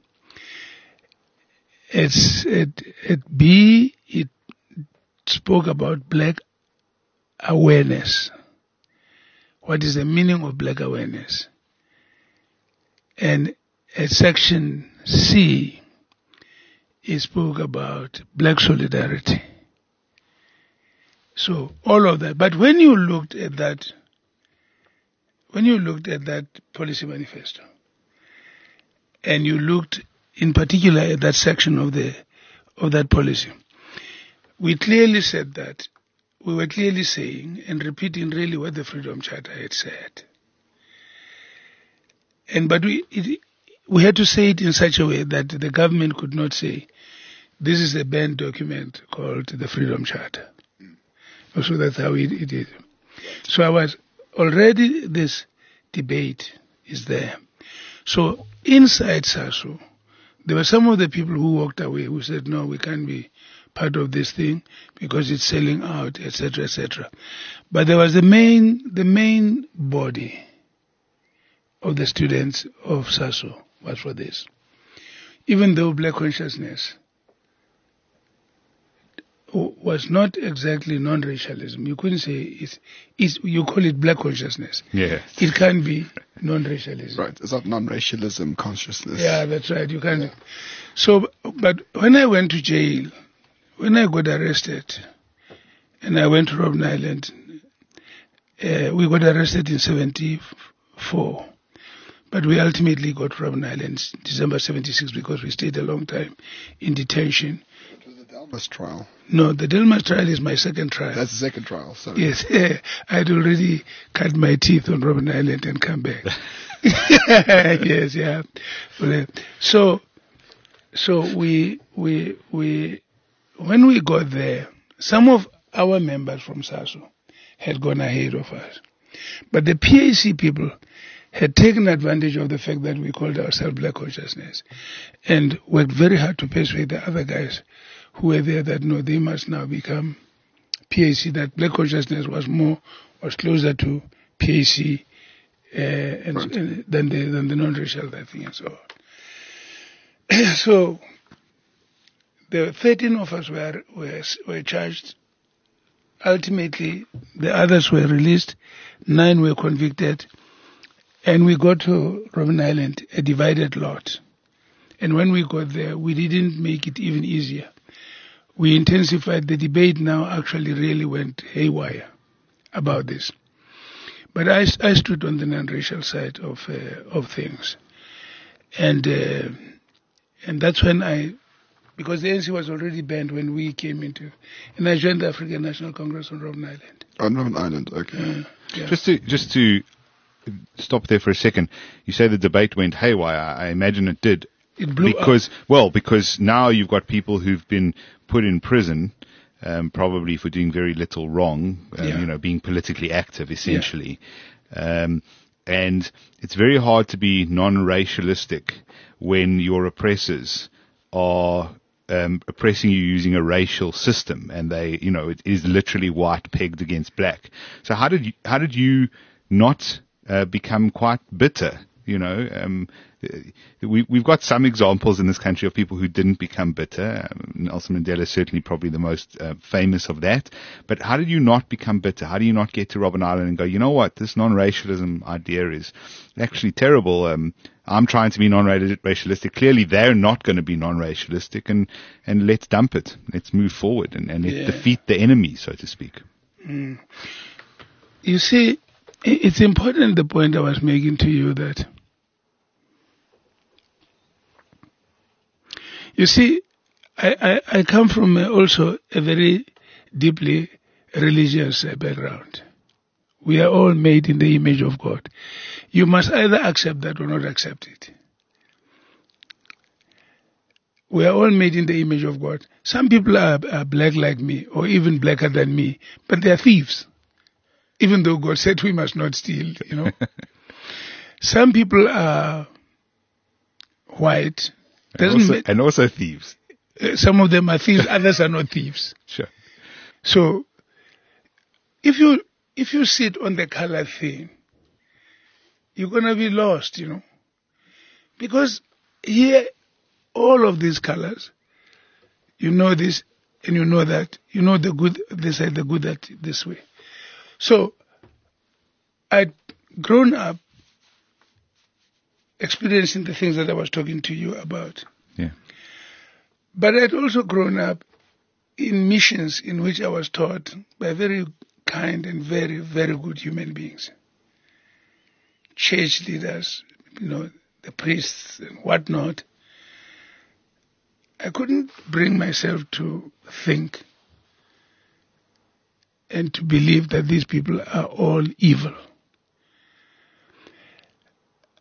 Speaker 4: At B, it spoke about black awareness. What is the meaning of black awareness? And at section C, it spoke about black solidarity. So all of that. But when you looked at that policy manifesto, and you looked in particular at that section of that policy, we clearly said that we were clearly saying and repeating really what the Freedom Charter had said. But we had to say it in such a way that the government could not say this is a banned document called the Freedom Charter. So that's how it is. So I was already, this debate is there. So inside SASO, there were some of the people who walked away who said, no, we can't be part of this thing because it's selling out, etc., etc. But there was the main body of the students of SASO was for this. Even though black consciousness was not exactly non-racialism. You couldn't say you call it black consciousness.
Speaker 2: Yeah.
Speaker 4: It can't be non-racialism.
Speaker 3: Right. It's not non-racialism consciousness.
Speaker 4: Yeah, that's right. You can't. So, but when I went to jail, when I got arrested, and I went to Robben Island, we got arrested in 74. But we ultimately got to Robben Island December 76 because we stayed a long time in detention.
Speaker 3: It was the Delmas trial.
Speaker 4: No, the Delmas trial is my second trial.
Speaker 3: That's the second trial, sorry.
Speaker 4: Yes, I had already cut my teeth on Robben Island and come back. Yes, yeah. So we when we got there, some of our members from SASO had gone ahead of us. But the PAC people had taken advantage of the fact that we called ourselves Black Consciousness and worked very hard to persuade the other guys who were there that no, they must now become PAC, that Black Consciousness was closer to PAC than the non-racial thing and so on. So the 13 of us were charged. Ultimately, the others were released, 9 were convicted, and we got to Robben Island, a divided lot. And when we got there, we didn't make it even easier. We intensified the debate. Now actually really went haywire about this. But I stood on the non-racial side of things, and that's when because the ANC was already banned when we came into, and I joined the African National Congress on Robben Island.
Speaker 3: On Robben Island, okay.
Speaker 2: Yeah. Just to stop there for a second. You say the debate went haywire. I imagine it did.
Speaker 4: It blew
Speaker 2: up. Because now you've got people who've been put in prison, probably for doing very little wrong, being politically active, essentially. Yeah. And it's very hard to be non-racialistic when your oppressors are oppressing you using a racial system, and it is literally white pegged against black. So how did you not become quite bitter? We've got some examples in this country of people who didn't become bitter. Nelson Mandela is certainly probably the most famous of that. But how did you not become bitter? How do you not get to Robben Island and go, you know what, this non-racialism idea is actually terrible. I'm trying to be non-racialistic. Clearly they're not going to be non-racialistic, and let's dump it. Let's move forward and let's defeat the enemy, so to speak.
Speaker 4: Mm. You see, it's important, the point I was making to you, that you see, I come from also a very deeply religious background. We are all made in the image of God. You must either accept that or not accept it. We are all made in the image of God. Some people are black like me, or even blacker than me, but they are thieves. Even though God said we must not steal, Some people are white.
Speaker 2: And also thieves.
Speaker 4: Some of them are thieves, others are not thieves.
Speaker 2: Sure.
Speaker 4: So, if you sit on the color thing, you're gonna be lost, Because here, all of these colors, you know this and you know that, you know the good this side, the good that this way. So, I'd grown up experiencing the things that I was talking to you about.
Speaker 2: Yeah.
Speaker 4: But I'd also grown up in missions in which I was taught by very kind and very, very good human beings. Church leaders, the priests and whatnot. I couldn't bring myself to think and to believe that these people are all evil.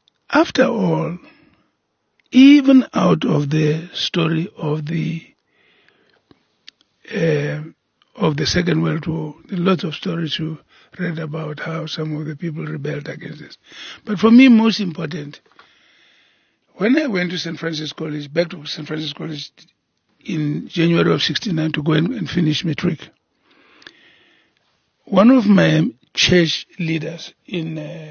Speaker 4: After all, even out of the story of the of the Second World War. There are lots of stories you read about how some of the people rebelled against this. But for me, most important, when I went to St. Francis College, back to St. Francis College in January of 69 to go and finish matric, one of my church leaders in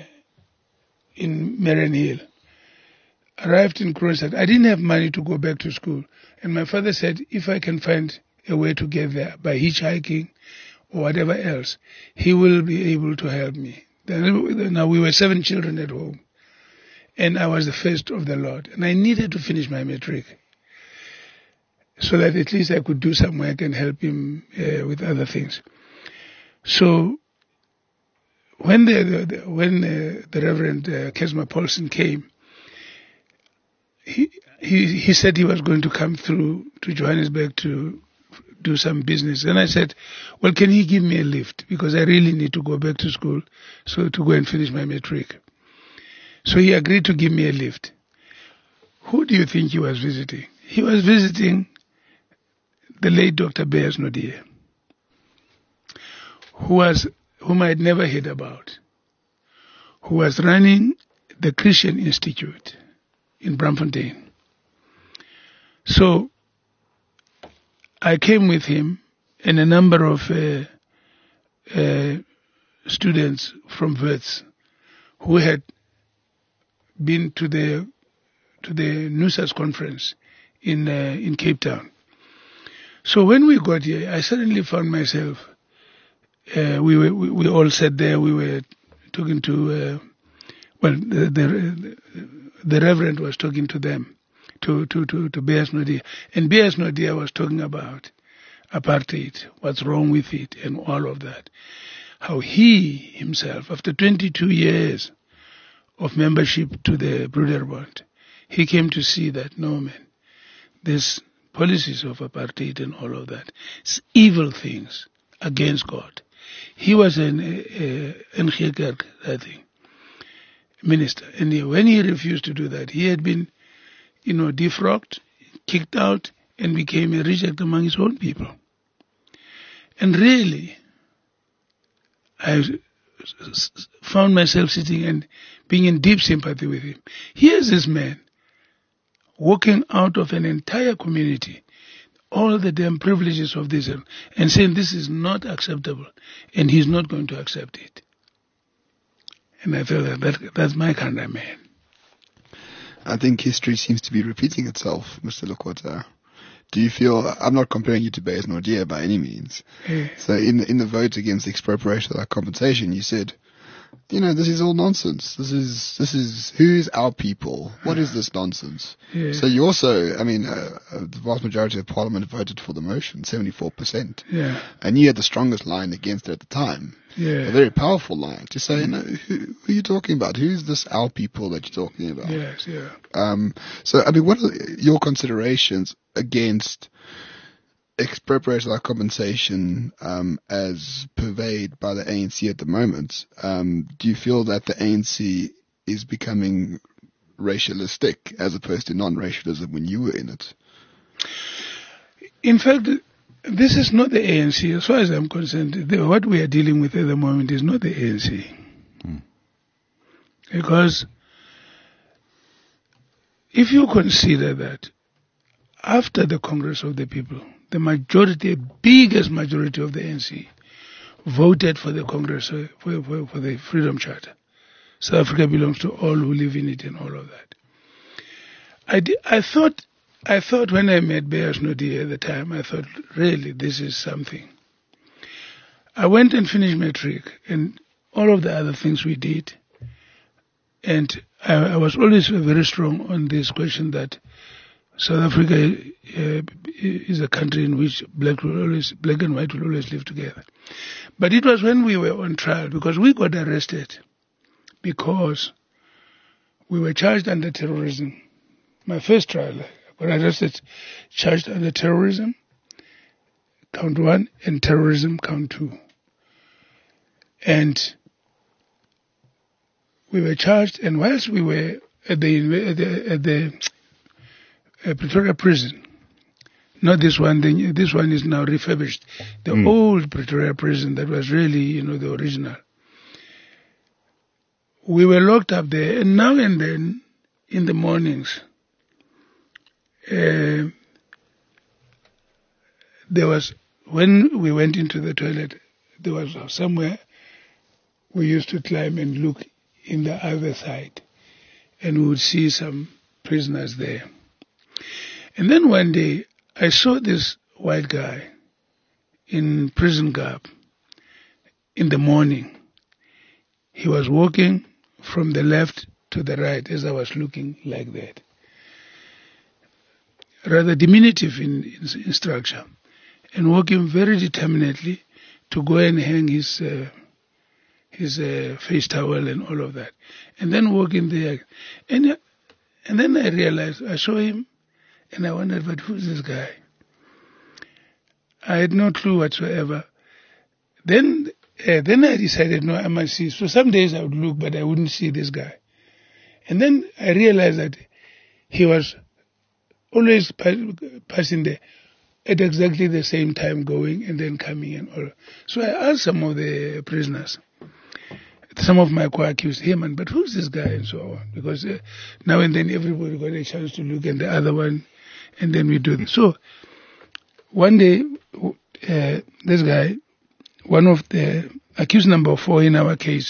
Speaker 4: Marion Hill arrived in Kroonstad. I didn't have money to go back to school. And my father said, if I can find a way to get there by hitchhiking or whatever else, he will be able to help me. Now we were 7 children at home. And I was the first of the lot. And I needed to finish my matric so that at least I could do some work and help him with other things. So when the Reverend Kesma Paulson came, he said he was going to come through to Johannesburg to do some business. And I said, well, can he give me a lift? Because I really need to go back to school, so to go and finish my matric. So he agreed to give me a lift. Who do you think he was visiting? He was visiting the late Dr. Beyers Naudé, whom I had never heard about, who was running the Christian Institute in Braamfontein. So I came with him and a number of students from Wits who had been to the NUSAS conference in Cape Town. So when we got here, I suddenly found myself. We all sat there. We were talking to. The Reverend was talking to them, to Beyers Naudé, and Beyers Naudé was talking about apartheid, what's wrong with it, and all of that. How he himself, after 22 years of membership to the Broederbond, he came to see that, no man, there's policies of apartheid and all of that. It's evil things against God. He was an NG Kerk, I think, minister. And when he refused to do that, he had been, defrocked, kicked out, and became a reject among his own people. And really, I found myself sitting and being in deep sympathy with him. Here's this man walking out of an entire community, all the damn privileges of this, and saying this is not acceptable, and he's not going to accept it. And I felt that's my kind of man.
Speaker 3: I think history seems to be repeating itself, Mr. Lekota. Do you feel, I'm not comparing you to Beyers Naudé by any means.
Speaker 4: Yeah.
Speaker 3: So in the vote against expropriation without compensation, you said, this is all nonsense. This is, who is our people? What is this nonsense?
Speaker 4: Yeah.
Speaker 3: So you also, the vast majority of Parliament voted for the motion, 74%.
Speaker 4: Yeah.
Speaker 3: And you had the strongest line against it at the time.
Speaker 4: Yeah.
Speaker 3: A very powerful line to say, who are you talking about? Who's this our people that you're talking about?
Speaker 4: Yes, yeah.
Speaker 3: So, what are your considerations against expropriation without compensation as purveyed by the ANC at the moment? Do you feel that the ANC is becoming racialistic as opposed to non-racialism when you were in it?
Speaker 4: In fact, this is not the ANC. As far as I'm concerned, what we are dealing with at the moment is not the ANC. Because if you consider that after the Congress of the People, the majority, biggest majority of the ANC voted for the Congress, for the Freedom Charter. South Africa belongs to all who live in it and all of that. I thought when I met Beyers Naudé at the time, I thought, really, this is something. I went and finished matric and all of the other things we did. And I was always very strong on this question that South Africa is a country in which black and white will always live together. But it was when we were on trial, because we got arrested because we were charged under terrorism. My first trial, I got arrested, charged under terrorism, count 1, and terrorism, count 2. And we were charged, and whilst we were at the Pretoria prison, Not this one. This one is now refurbished. The old Pretoria prison that was really, the original. We were locked up there, and now and then, in the mornings, there was, when we went into the toilet, there was somewhere we used to climb and look in the other side, and we would see some prisoners there. And then one day, I saw this white guy in prison garb in the morning. He was walking from the left to the right as I was looking like that. Rather diminutive in structure, and walking very determinedly to go and hang his face towel and all of that. And then walking there. And then I realized, I saw him, and I wondered, but who's this guy? I had no clue whatsoever. Then I decided, no, I must see. So some days I would look, but I wouldn't see this guy. And then I realized that he was always passing there at exactly the same time, going and then coming and all. So I asked some of the prisoners, some of my co-accused, hey man, but who's this guy, and so on. Because now and then everybody got a chance to look at the other one, and then we do this. So one day, this guy, one of the accused number 4 in our case,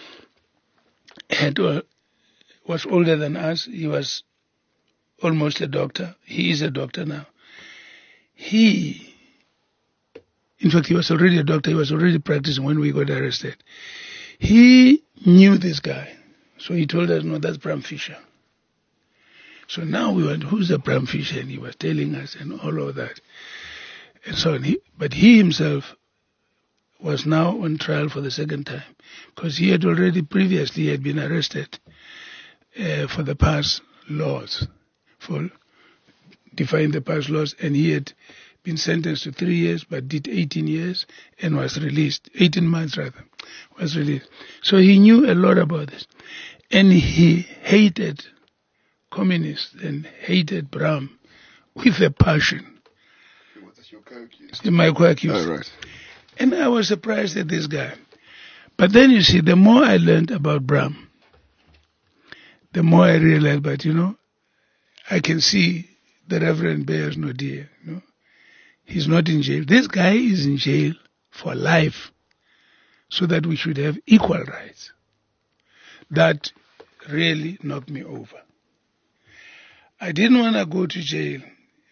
Speaker 4: was older than us. He was almost a doctor. He is a doctor now. In fact, he was already a doctor. He was already practicing when we got arrested. He knew this guy. So he told us, no, that's Bram Fischer. So now we went, who's the Bram Fischer? And he was telling us and all of that. And so on. But he himself was now on trial for the second time, because he had already previously had been arrested for the past laws, for defying the past laws, and he had been sentenced to 3 years, but did 18 years and was released, 18 months rather, was released. So he knew a lot about this, and he hated communists and hated Bram with a passion.
Speaker 3: Your co-accused?
Speaker 4: My co-accused.
Speaker 3: Oh, right.
Speaker 4: And I was surprised at this guy. But then you see, the more I learned about Bram, the more I realized, but I can see the Reverend bears no dear. He's not in jail. This guy is in jail for life, so that we should have equal rights. That really knocked me over. I didn't want to go to jail,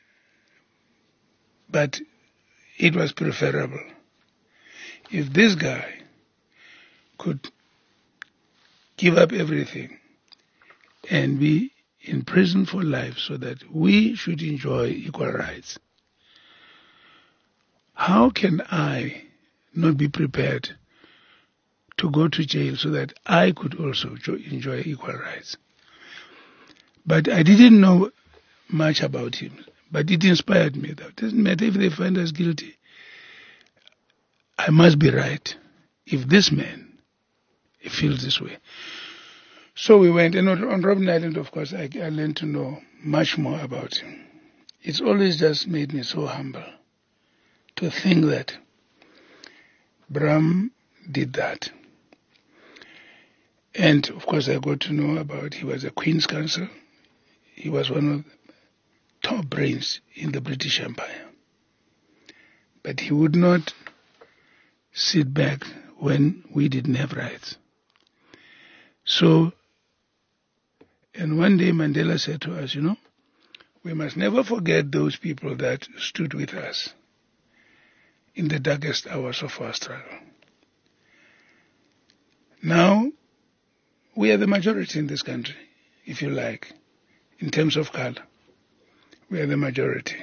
Speaker 4: but it was preferable if this guy could give up everything and be in prison for life so that we should enjoy equal rights. How can I not be prepared to go to jail so that I could also enjoy equal rights? But I didn't know much about him. But it inspired me. That doesn't matter if they find us guilty. I must be right. If this man feels this way. So we went, and on Robben Island, of course, I learned to know much more about him. It's always just made me so humble to think that Bram did that. And, of course, I got to know about he was a Queen's Counsel. He was one of the top brains in the British Empire. But he would not sit back when we didn't have rights. So, and one day Mandela said to us, we must never forget those people that stood with us in the darkest hours of our struggle. Now, we are the majority in this country, if you like, in terms of color. We are the majority.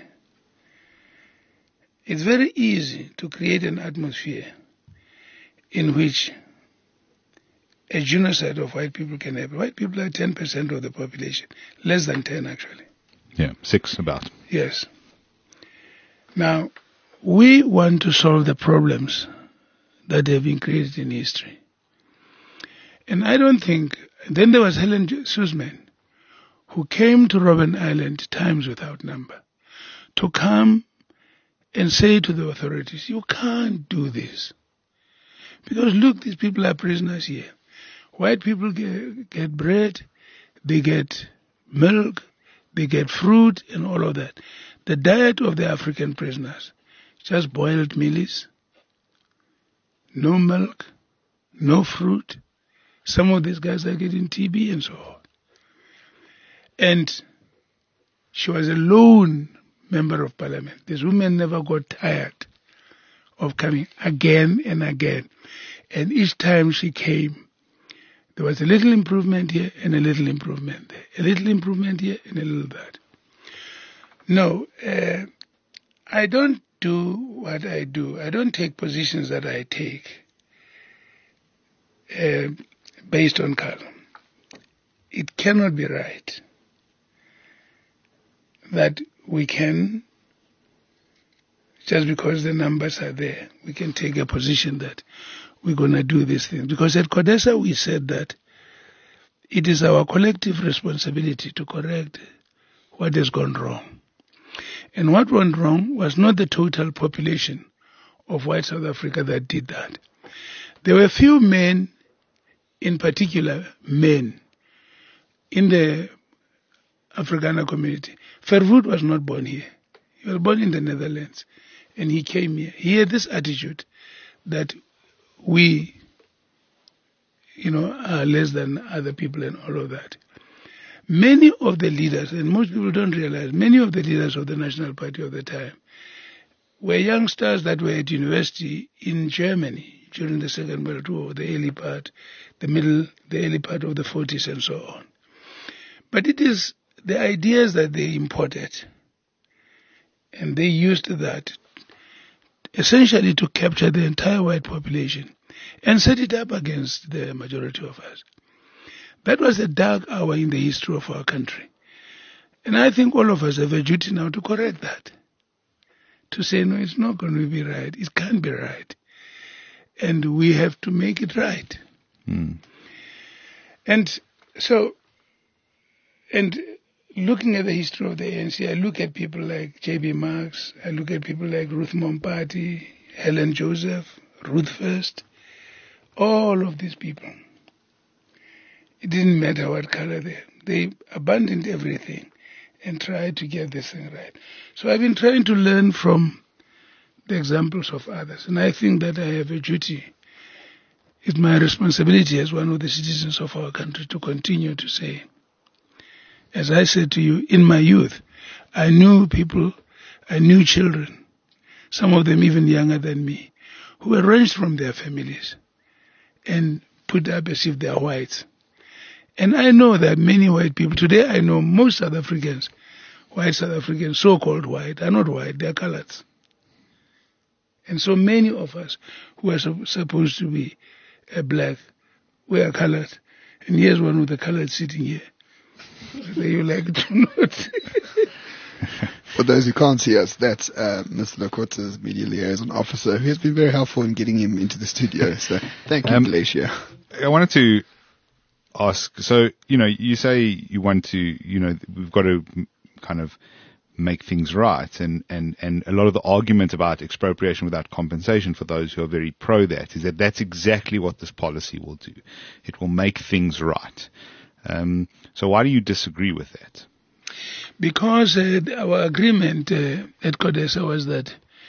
Speaker 4: It's very easy to create an atmosphere in which a genocide of white people can happen. White people are 10% of the population, less than 10 actually.
Speaker 2: Yeah, 6 about.
Speaker 4: Yes. Now, we want to solve the problems that have been created in history. And I don't think, then there was Helen Suzman, who came to Robben Island times without number to come and say to the authorities, you can't do this. Because look, these people are prisoners here. White people get bread, they get milk, they get fruit and all of that. The diet of the African prisoners, just boiled mealies, no milk, no fruit. Some of these guys are getting TB and so on. And she was a lone member of parliament. This woman never got tired of coming again and again. And each time she came, there was a little improvement here and a little improvement there. A little improvement here and a little that. No, I don't do what I do. I don't take positions that I take based on color. It cannot be right that we can, just because the numbers are there, we can take a position that we're going to do this thing. Because at CODESA we said that it is our collective responsibility to correct what has gone wrong. And what went wrong was not the total population of white South Africa that did that. There were few men, in particular men, in the Afrikaner community. Verwoerd was not born here. He was born in the Netherlands. And he came here. He had this attitude that we, are less than other people and all of that. Many of the leaders, and most people don't realize, many of the leaders of the National Party of the time were youngsters that were at university in Germany during the Second World War, the early part of the 40s and so on. But it is the ideas that they imported, and they used that essentially to capture the entire white population and set it up against the majority of us. That was a dark hour in the history of our country. And I think all of us have a duty now to correct that. To say, no, it's not going to be right. It can't be right. And we have to make it right. And so, and looking at the history of the ANC, I look at people like J.B. Marx, I look at people like Ruth Mompati, Helen Joseph, Ruth First, all of these people. It didn't matter what color they abandoned everything and tried to get this thing right. So I've been trying to learn from the examples of others, and I think that I have a duty. It's my responsibility as one of the citizens of our country to continue to say, as I said to you, in my youth, I knew people, I knew children, some of them even younger than me, who were wrenched from their families and put up as if they are whites. And I know that many white people, today I know most South Africans, white South Africans, so-called white, are not white, they are coloreds. And so many of us who are supposed to be black, we are colored. And here's one with the colored sitting here. Whether you like it or not.
Speaker 3: For those who can't see us, that's Mr. Lokota's media liaison officer, who has been very helpful in getting him into the studio. So thank you, Glacier.
Speaker 2: I wanted to ask, so, you say you want to, we've got to kind of make things right. And a lot of the argument about expropriation without compensation for those who are very pro that is that that's exactly what this policy will do. It will make things right. So why do you disagree with that?
Speaker 4: Because our agreement at CODESA was that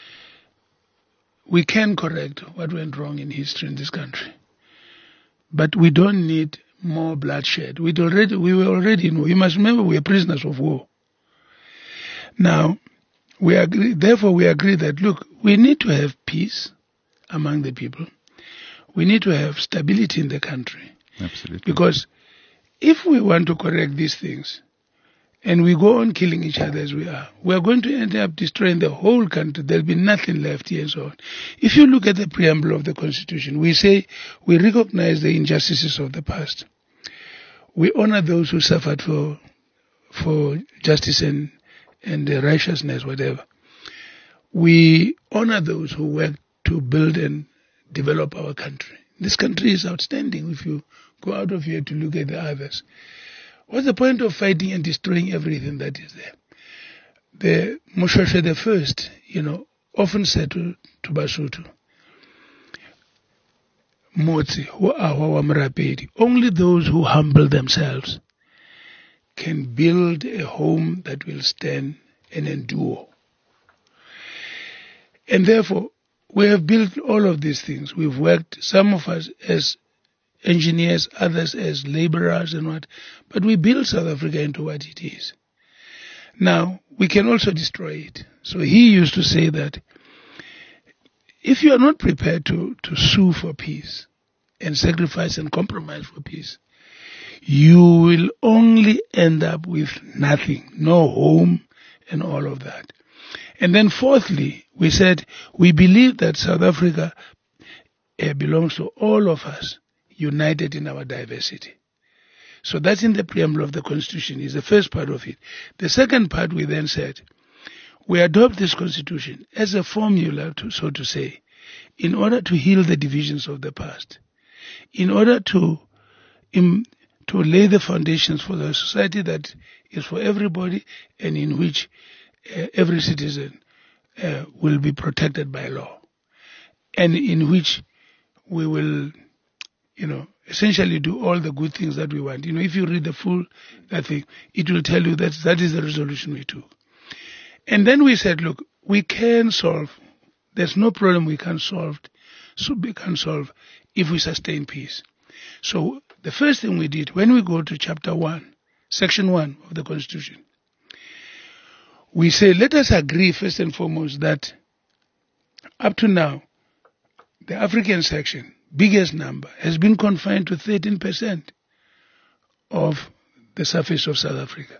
Speaker 4: we can correct what went wrong in history in this country. But we don't need more bloodshed. We were already in war. You must remember we are prisoners of war. Now, therefore we agree that, look, we need to have peace among the people. We need to have stability in the country.
Speaker 2: Absolutely.
Speaker 4: Because if we want to correct these things, and we go on killing each other as we are going to end up destroying the whole country. There'll be nothing left here and so on. If you look at the preamble of the Constitution, we say we recognize the injustices of the past. We honor those who suffered for justice and righteousness, whatever. We honor those who work to build and develop our country. This country is outstanding if you go out of here to look at the others. What's the point of fighting and destroying everything that is there? the Moshoeshoe the First, often said to Basotho, Motsi, who are Wamrapedi, only those who humble themselves can build a home that will stand and endure. And therefore, we have built all of these things. We've worked, some of us as engineers, others as laborers and what, but we built South Africa into what it is. Now, we can also destroy it. So he used to say that if you are not prepared to sue for peace and sacrifice and compromise for peace, you will only end up with nothing, no home and all of that. And then fourthly, we said we believe that South Africa belongs to all of us, united in our diversity. So that's in the preamble of the Constitution, is the first part of it. The second part, we then said, we adopt this Constitution as a formula, so to say, in order to heal the divisions of the past, in order to lay the foundations for the society that is for everybody and in which every citizen will be protected by law, and in which we will, essentially do all the good things that we want. If you read the full thing, it will tell you that is the resolution we took. And then we said, look, we can solve. There's no problem we can solve if we sustain peace. So the first thing we did, when we go to chapter 1, section 1 of the Constitution, we say, let us agree first and foremost that up to now, the African section, biggest number, has been confined to 13% of the surface of South Africa.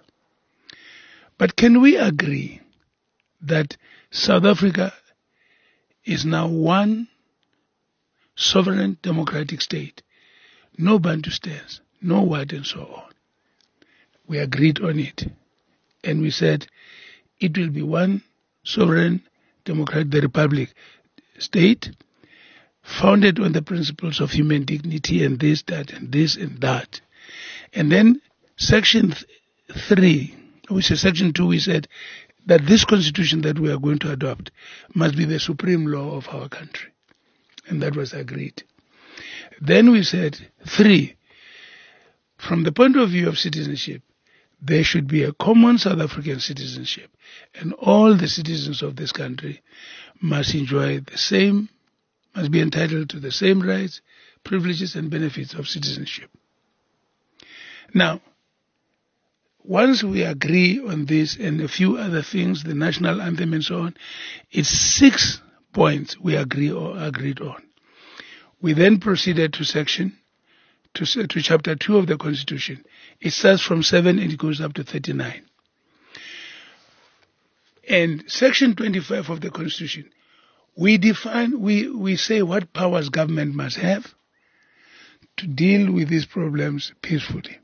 Speaker 4: But can we agree that South Africa is now one sovereign democratic state, no Bantustans, no what and so on? We agreed on it. And we said it will be one sovereign democratic, the republic state, founded on the principles of human dignity and this, that, and this, and that. And then section 3, which is section 2, we said that this constitution that we are going to adopt must be the supreme law of our country. And that was agreed. Then we said 3, from the point of view of citizenship, there should be a common South African citizenship, and all the citizens of this country must enjoy the same, must be entitled to the same rights, privileges, and benefits of citizenship. Now, once we agree on this and a few other things, the national anthem and so on, it's 6 points we agreed on. We then proceeded to chapter 2 of the Constitution. It starts from 7 and it goes up to 39. And section 25 of the Constitution, we define, we say what powers government must have to deal with these problems peacefully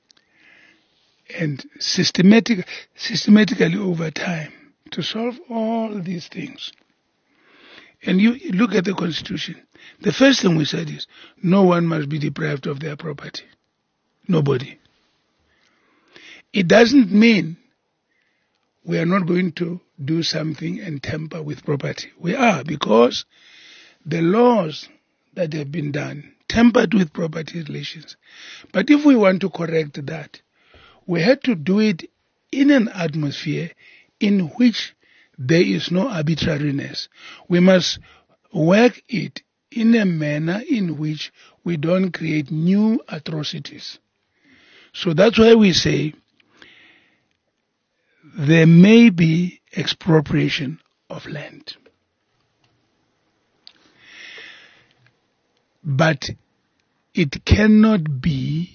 Speaker 4: and systematically over time to solve all these things. And you look at the Constitution, the first thing we said is no one must be deprived of their property. Nobody. It doesn't mean we are not going to do something and tamper with property. We are, because the laws that have been done tampered with property relations. But if we want to correct that, we had to do it in an atmosphere in which there is no arbitrariness. We must work it in a manner in which we don't create new atrocities. So that's why we say there may be expropriation of land. But it cannot be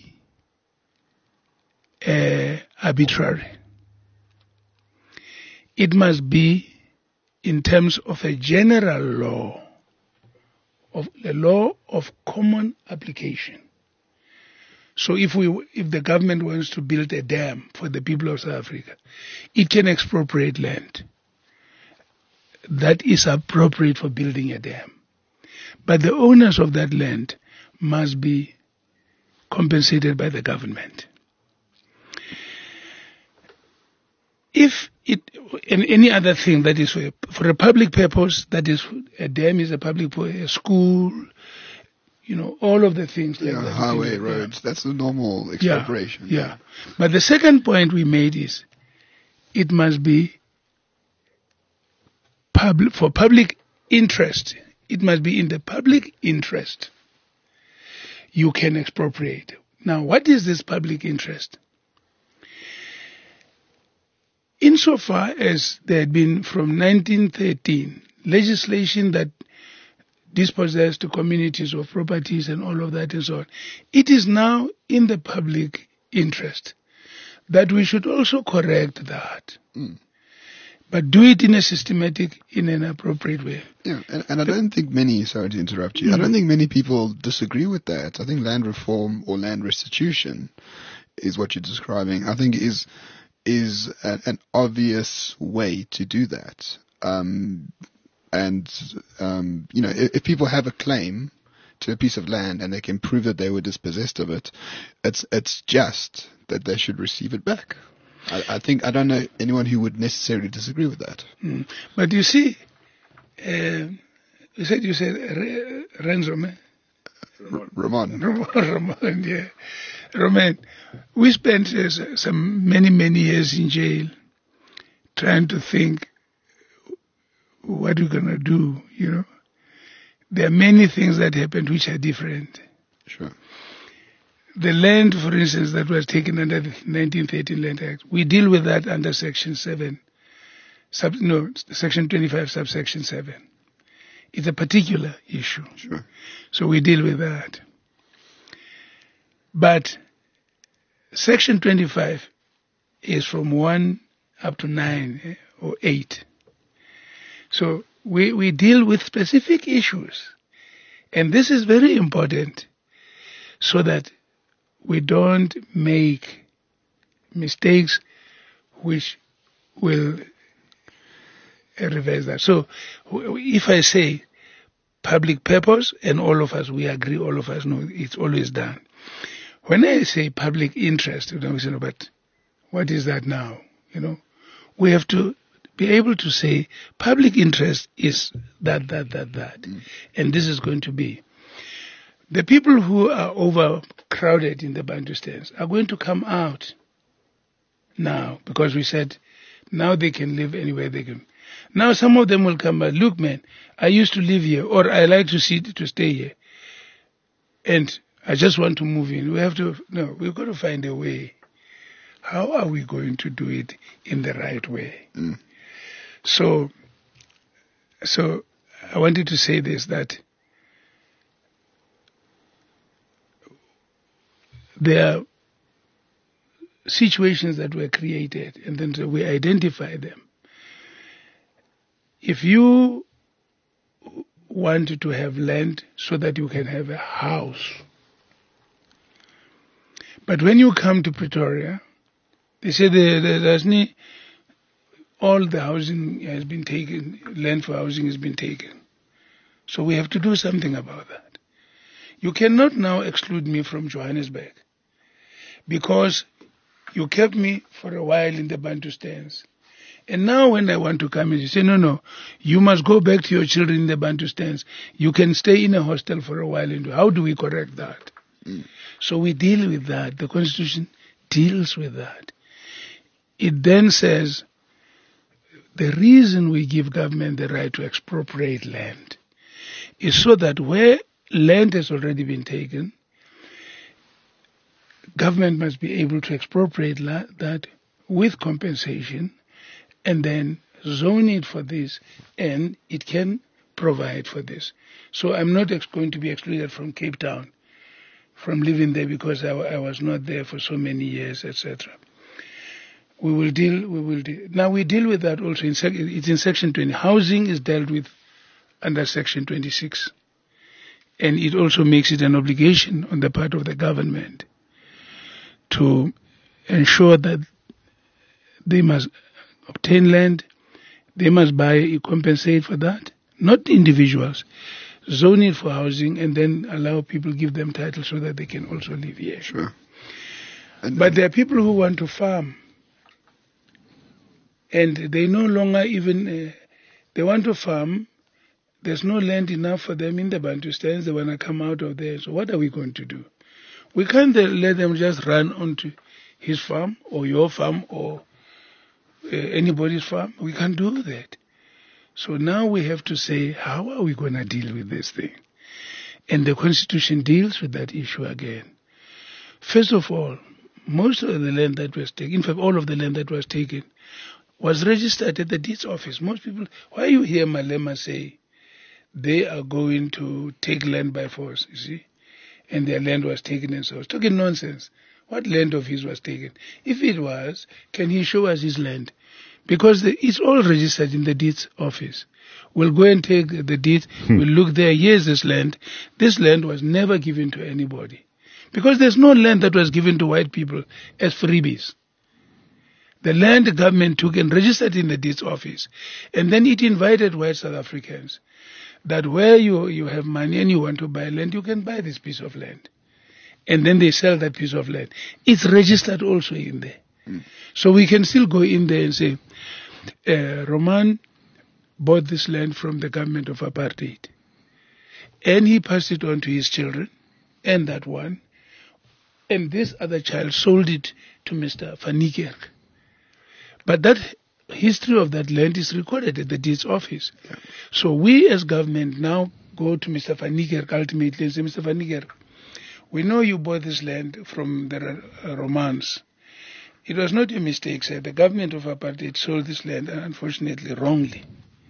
Speaker 4: arbitrary. It must be in terms of a general law, of a law of common application. So if the government wants to build a dam for the people of South Africa, it can expropriate land that is appropriate for building a dam. But the owners of that land must be compensated by the government. if it, and any other thing that is for a public purpose, that is, a dam is a public, a school, all of the things like that.
Speaker 3: Highway, roads, that's the normal expropriation.
Speaker 4: Yeah. But the second point we made is, it must be for public interest. It must be in the public interest. You can expropriate. Now, what is this public interest? Insofar as there had been from 1913 legislation that dispossessed communities of properties and all of that and so on, it is now in the public interest that we should also correct that. But do it in a systematic, in an appropriate way.
Speaker 3: Yeah, and I don't think many, sorry to interrupt you, I don't think many people disagree with that. I think land reform or land restitution is what you're describing. I think is an obvious way to do that. If people have a claim to a piece of land and they can prove that they were dispossessed of it, it's just that they should receive it back. I don't know anyone who would necessarily disagree with that.
Speaker 4: But you see, you said Renzo,
Speaker 3: Roman,
Speaker 4: yeah. Roman, we spent many years in jail trying to think what we're going to do, There are many things that happened which are different.
Speaker 3: Sure.
Speaker 4: The land, for instance, that was taken under the 1913 Land Act, we deal with that under Section 7. Section 25, subsection 7. It's a particular issue.
Speaker 3: Sure.
Speaker 4: So we deal with that. But Section 25 is from 1 up to 9 or 8. So we deal with specific issues. And this is very important so that we don't make mistakes which will reverse that. So if I say public purpose, and all of us, we agree, all of us know it's always done. When I say public interest, we say, but what is that now? We have to be able to say public interest is that. And this is going to be. The people who are overcrowded in the Bantustans are going to come out now because we said now they can live anywhere they can. Now some of them will come back. Look, man, I used to live here, or I like to stay here, and I just want to move in. We've got to find a way. How are we going to do it in the right way? So I wanted to say this, that there are situations that were created, and then we identify them. If you want to have land so that you can have a house, but when you come to Pretoria, they say all the housing has been taken, land for housing has been taken. So we have to do something about that. You cannot now exclude me from Johannesburg because you kept me for a while in the Bantustans. And now when I want to come in, you say, no, you must go back to your children in the Bantustans. You can stay in a hostel for a while. And how do we correct that? So we deal with that. The Constitution deals with that. It then says the reason we give government the right to expropriate land is so that where land has already been taken, government must be able to expropriate that with compensation and then zone it for this, and it can provide for this. So I'm not going to be excluded from Cape Town, from living there because I was not there for so many years, etc. We will deal. Now we deal with that also. It's in Section 20. Housing is dealt with under Section 26. And it also makes it an obligation on the part of the government to ensure that they must obtain land, they must compensate for that, not individuals, zone it for housing and then allow people, give them title so that they can also live here.
Speaker 3: Sure.
Speaker 4: But there are people who want to farm. And they no longer even, they want to farm. There's no land enough for them in the Bantustans. They want to come out of there. So what are we going to do? We can't let them just run onto his farm or your farm or anybody's farm. We can't do that. So now we have to say, how are we going to deal with this thing? And the Constitution deals with that issue again. First of all, most of the land that was taken, in fact, all of the land that was taken, was registered at the deeds office. Most people, why you hear Malema say they are going to take land by force, you see, and their land was taken and so on. It's talking nonsense. What land of his was taken? If it was, can he show us his land? Because it's all registered in the deeds office. We'll go and take the deed, we'll look there, here's this land. This land was never given to anybody. Because there's no land that was given to white people as freebies. The land the government took and registered in the deeds office. And then it invited white South Africans that where you have money and you want to buy land, you can buy this piece of land. And then they sell that piece of land. It's registered also in there. So we can still go in there and say, Roman bought this land from the government of apartheid. And he passed it on to his children, and that one. And this other child sold it to Mr. Van Niekerk. But that history of that land is recorded at the deeds office. Yeah. So we as government now go to Mr. Van Niekerk ultimately and say, Mr. Van Niekerk, we know you bought this land from the Romans. It was not a mistake, sir. The government of apartheid sold this land, unfortunately, wrongly.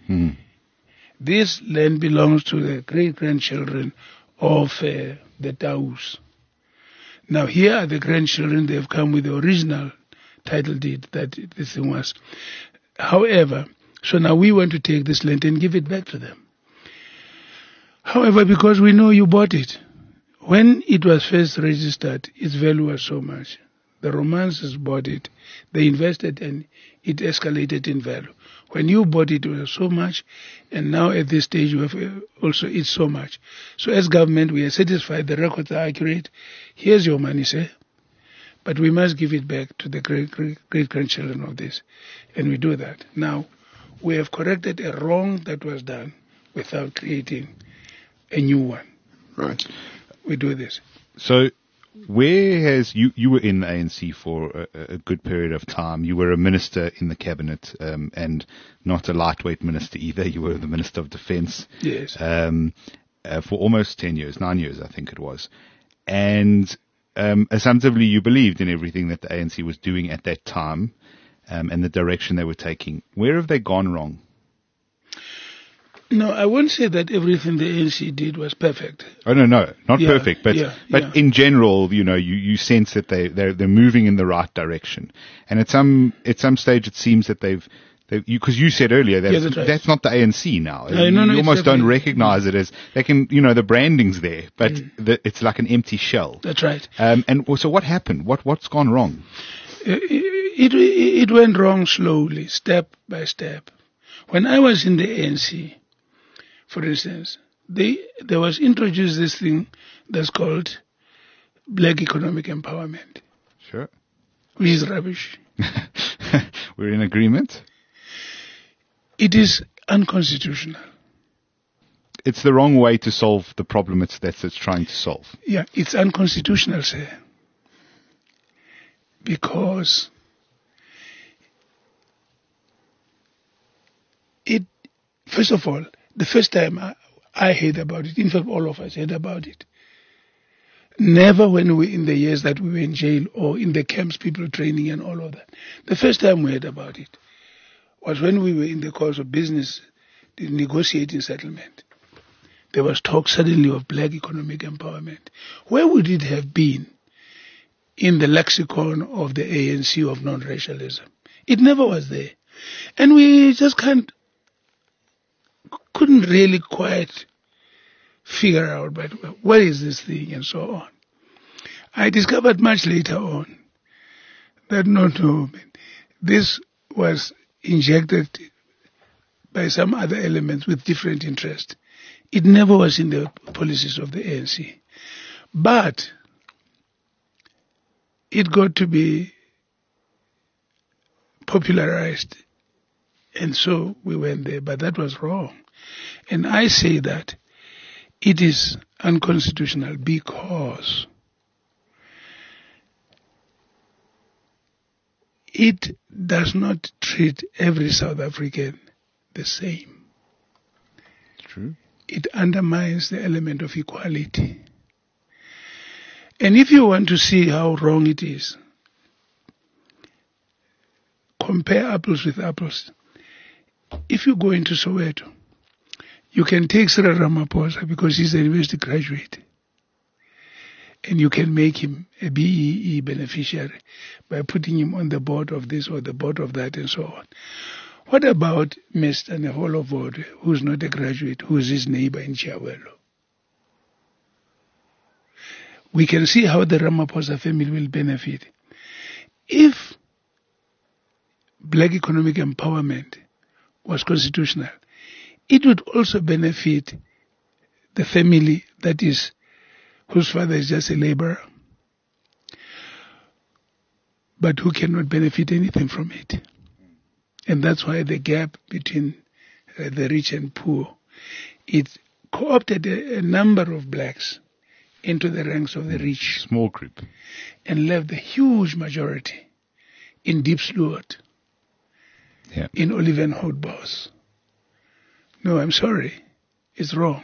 Speaker 4: This land belongs to the great-grandchildren of the Taus. Now, here are the grandchildren. They have come with the original title deed that this thing was. However, so now we want to take this land and give it back to them. However, because we know you bought it, when it was first registered, its value was so much. The Romances bought it, they invested, and it escalated in value. When you bought it, it was so much, and now at this stage, you have also it's so much. So as government, we are satisfied the records are accurate. Here's your money, sir. But we must give it back to the great-grandchildren of this. And we do that. Now, we have corrected a wrong that was done without creating a new one.
Speaker 3: Right.
Speaker 4: We do this.
Speaker 2: So, where has you were in the ANC for a good period of time. You were a minister in the cabinet, and not a lightweight minister either. You were the Minister of Defence.
Speaker 4: Yes.
Speaker 2: For almost 10 years, 9 years, I think it was. And assumptively, you believed in everything that the ANC was doing at that time, and the direction they were taking. Where have they gone wrong?
Speaker 4: No, I won't say that everything the ANC did was perfect.
Speaker 2: Oh, no, not perfect, but in general, you sense that they're moving in the right direction. And at some stage, it seems that because you said earlier that's not the ANC now. You almost don't recognize it as they can. The branding's there, but it's like an empty shell.
Speaker 4: That's right.
Speaker 2: And so what happened? What's gone wrong?
Speaker 4: It went wrong slowly, step by step. When I was in the ANC, for instance, there was introduced this thing that's called Black Economic Empowerment.
Speaker 2: Sure.
Speaker 4: Which is rubbish.
Speaker 2: We're in agreement.
Speaker 4: It is unconstitutional.
Speaker 2: It's the wrong way to solve the problem it's trying to solve.
Speaker 4: Yeah, it's unconstitutional, sir. Because first of all, the first time I heard about it, in fact all of us heard about it, never when we in the years that we were in jail or in the camps, people training and all of that. The first time we heard about it was when we were in the course of business, the negotiating settlement. There was talk suddenly of black economic empowerment. Where would it have been in the lexicon of the ANC of non-racialism? It never was there. And we just couldn't really quite figure out, but what is this thing and so on. I discovered much later on that this was injected by some other elements with different interest. It never was in the policies of the ANC. But it got to be popularized And so we went there, but that was wrong. And I say that it is unconstitutional because it does not treat every South African the same.
Speaker 2: True.
Speaker 4: It undermines the element of equality. And if you want to see how wrong it is, compare apples with apples. If you go into Soweto, you can take Cyril Ramaphosa because he's a university graduate, and you can make him a BEE beneficiary by putting him on the board of this or the board of that and so on. What about Mr. Neholo Vodwe, who's not a graduate, who's his neighbor in Chiawelo? We can see how the Ramaphosa family will benefit. If black economic empowerment was constitutional, it would also benefit the family whose father is just a laborer, but who cannot benefit anything from it. And that's why the gap between the rich and poor, it co-opted a number of blacks into the ranks of the rich.
Speaker 2: Small group.
Speaker 4: And left the huge majority in Diepsloot, in Oliven Houtbos. No, I'm sorry. It's wrong.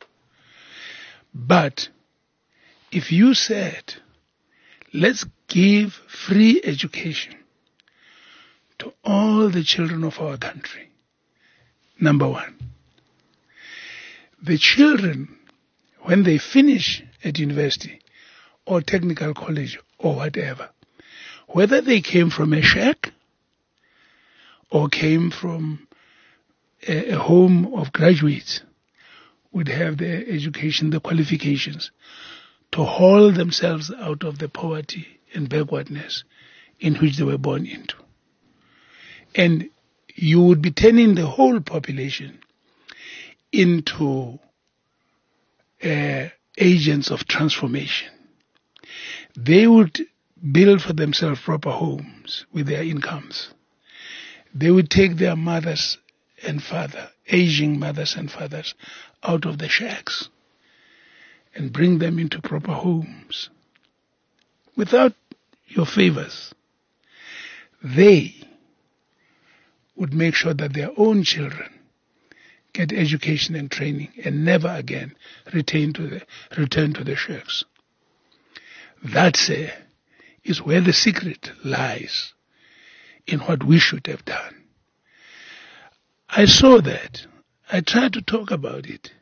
Speaker 4: But if you said, let's give free education to all the children of our country, number one, the children, when they finish at university or technical college or whatever, whether they came from a shack or came from a home of graduates, would have the education, the qualifications to haul themselves out of the poverty and backwardness in which they were born into. And you would be turning the whole population into agents of transformation. They would build for themselves proper homes with their incomes. They would take their mothers and aging mothers and fathers out of the shacks and bring them into proper homes. Without your favors, they would make sure that their own children get education and training and never again return to the shacks. That is where the secret lies in what we should have done. I saw that. I tried to talk about it.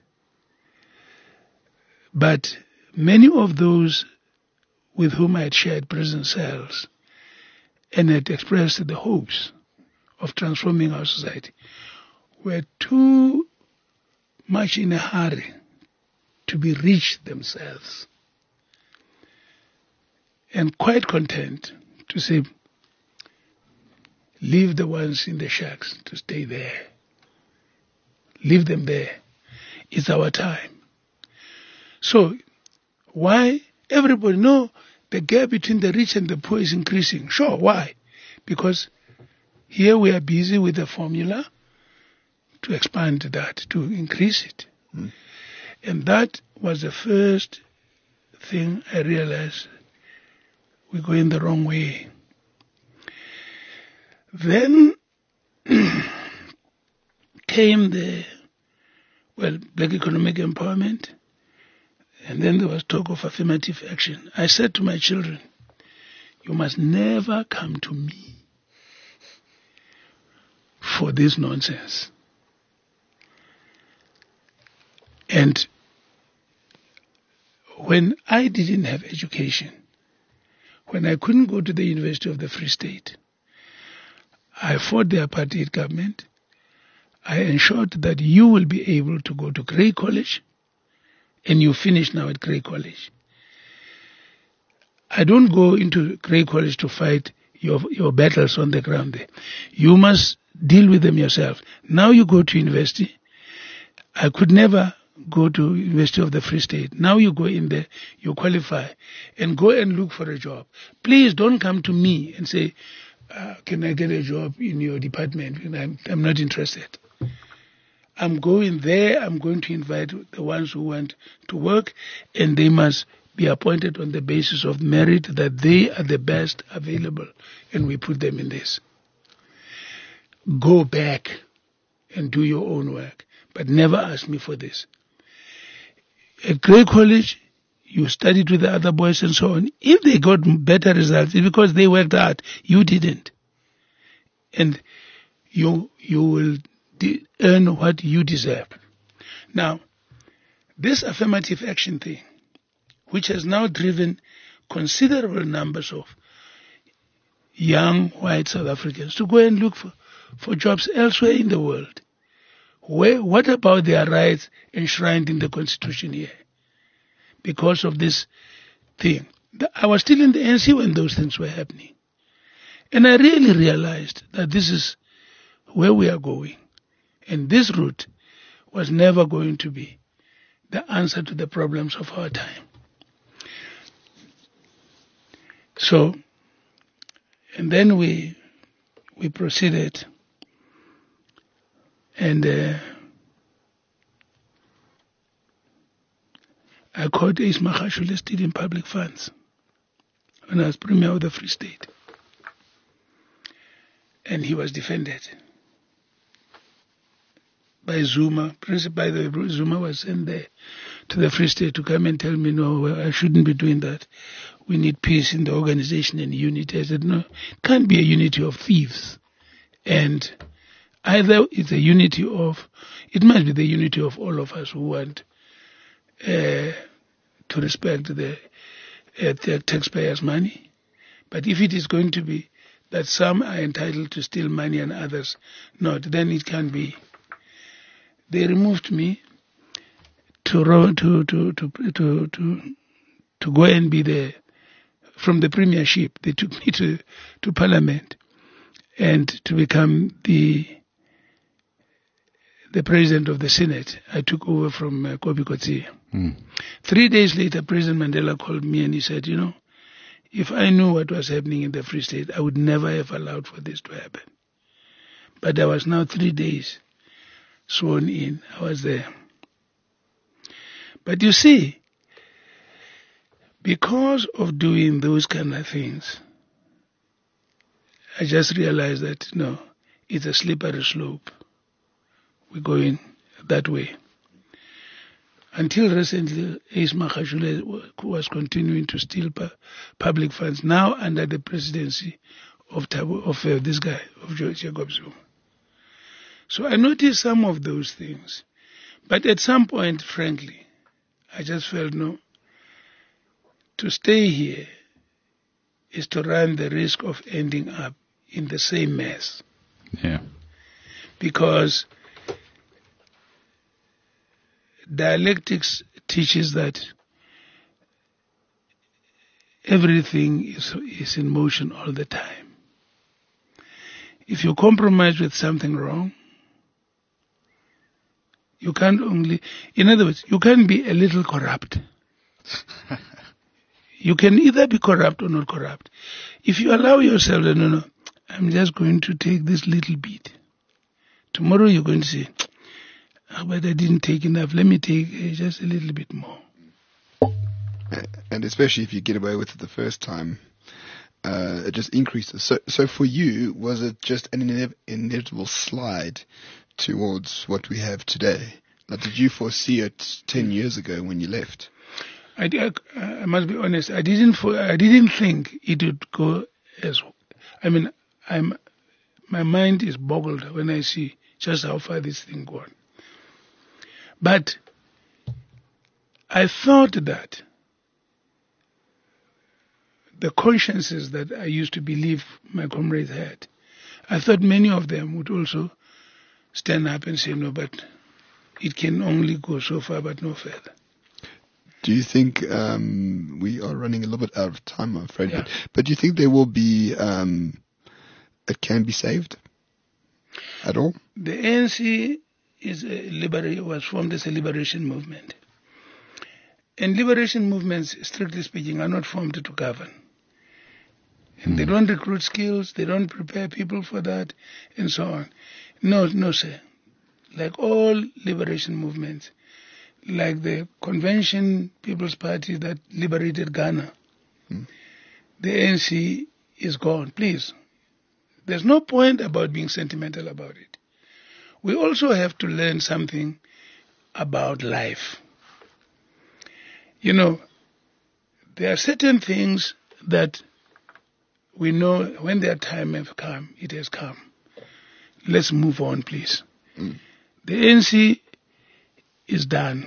Speaker 4: But many of those with whom I had shared prison cells and had expressed the hopes of transforming our society were too much in a hurry to be rich themselves and quite content to say, leave the ones in the shacks to stay there. Leave them there. It's our time. So, why? Everybody know the gap between the rich and the poor is increasing. Sure, why? Because here we are busy with the formula to expand that, to increase it. And that was the first thing I realized we're going the wrong way. Then came black economic empowerment, and then there was talk of affirmative action. I said to my children, you must never come to me for this nonsense. And when I didn't have education, when I couldn't go to the University of the Free State, I fought the apartheid government. I ensured that you will be able to go to Grey College, and you finish now at Grey College. I don't go into Grey College to fight your battles on the ground there. You must deal with them yourself. Now you go to university. I could never go to University of the Free State. Now you go in there, you qualify, and go and look for a job. Please don't come to me and say, can I get a job in your department? And I'm not interested. I'm going there. I'm going to invite the ones who want to work, and they must be appointed on the basis of merit, that they are the best available, and we put them in this. Go back and do your own work, but never ask me for this. At Grey College, you studied with the other boys and so on. If they got better results, it's because they worked hard. You didn't. And you will earn what you deserve. Now, this affirmative action thing, which has now driven considerable numbers of young white South Africans to go and look for jobs elsewhere in the world. What about their rights enshrined in the Constitution here? Because of this thing. I was still in the ANC when those things were happening. And I really realized that this is where we are going. And this route was never going to be the answer to the problems of our time. So, and then we proceeded, and I caught Ace Magashule stealing public funds when I was Premier of the Free State. And he was defended by Zuma. By the way, Zuma was sent there to the Free State to come and tell me, no, I shouldn't be doing that. We need peace in the organization and unity. I said, no, it can't be a unity of thieves. And either it's a unity of, it must be the unity of all of us who want to respect the taxpayers' money. But if it is going to be that some are entitled to steal money and others not, then it can be. They removed me to go and be there from the premiership. They took me to Parliament and to become the president of the Senate. I took over from Kobi Kotsi. 3 days later, President Mandela called me and he said, you know, if I knew what was happening in the Free State, I would never have allowed for this to happen. But I was now 3 days sworn in. I was there. But you see, because of doing those kind of things, I just realized that, no, it's a slippery slope. We're going that way. Until recently, Ace Magashule was continuing to steal public funds, now under the presidency of this guy, of Jacob Zuma. So I noticed some of those things. But at some point, frankly, I just felt, no, to stay here is to run the risk of ending up in the same mess.
Speaker 2: Yeah.
Speaker 4: Because dialectics teaches that everything is in motion all the time. If you compromise with something wrong, you can't only, in other words, you can't be a little corrupt. You can either be corrupt or not corrupt. If you allow yourself, no, I'm just going to take this little bit. Tomorrow you're going to say, but I didn't take enough. Let me take just a little bit more.
Speaker 3: And especially if you get away with it the first time, it just increases. So for you, was it just an inevitable slide towards what we have today? Like, did you foresee it 10 years ago when you left?
Speaker 4: I must be honest. I didn't think it would go as. I mean, my mind is boggled when I see just how far this thing gone. But I thought that the consciences that I used to believe my comrades had, I thought many of them would also stand up and say, no, but it can only go so far, but no further.
Speaker 3: Do you think we are running a little bit out of time, I'm afraid,
Speaker 4: Yeah.
Speaker 3: but do you think there will be, it can be saved at all?
Speaker 4: The ANC was formed as a liberation movement. And liberation movements, strictly speaking, are not formed to govern. And they don't recruit skills, they don't prepare people for that, and so on. No, sir. Like all liberation movements, like the Convention People's Party that liberated Ghana, the ANC is gone. Please. There's no point about being sentimental about it. We also have to learn something about life. You know, there are certain things that we know when their time has come, it has come. Let's move on, please. The ANC is done.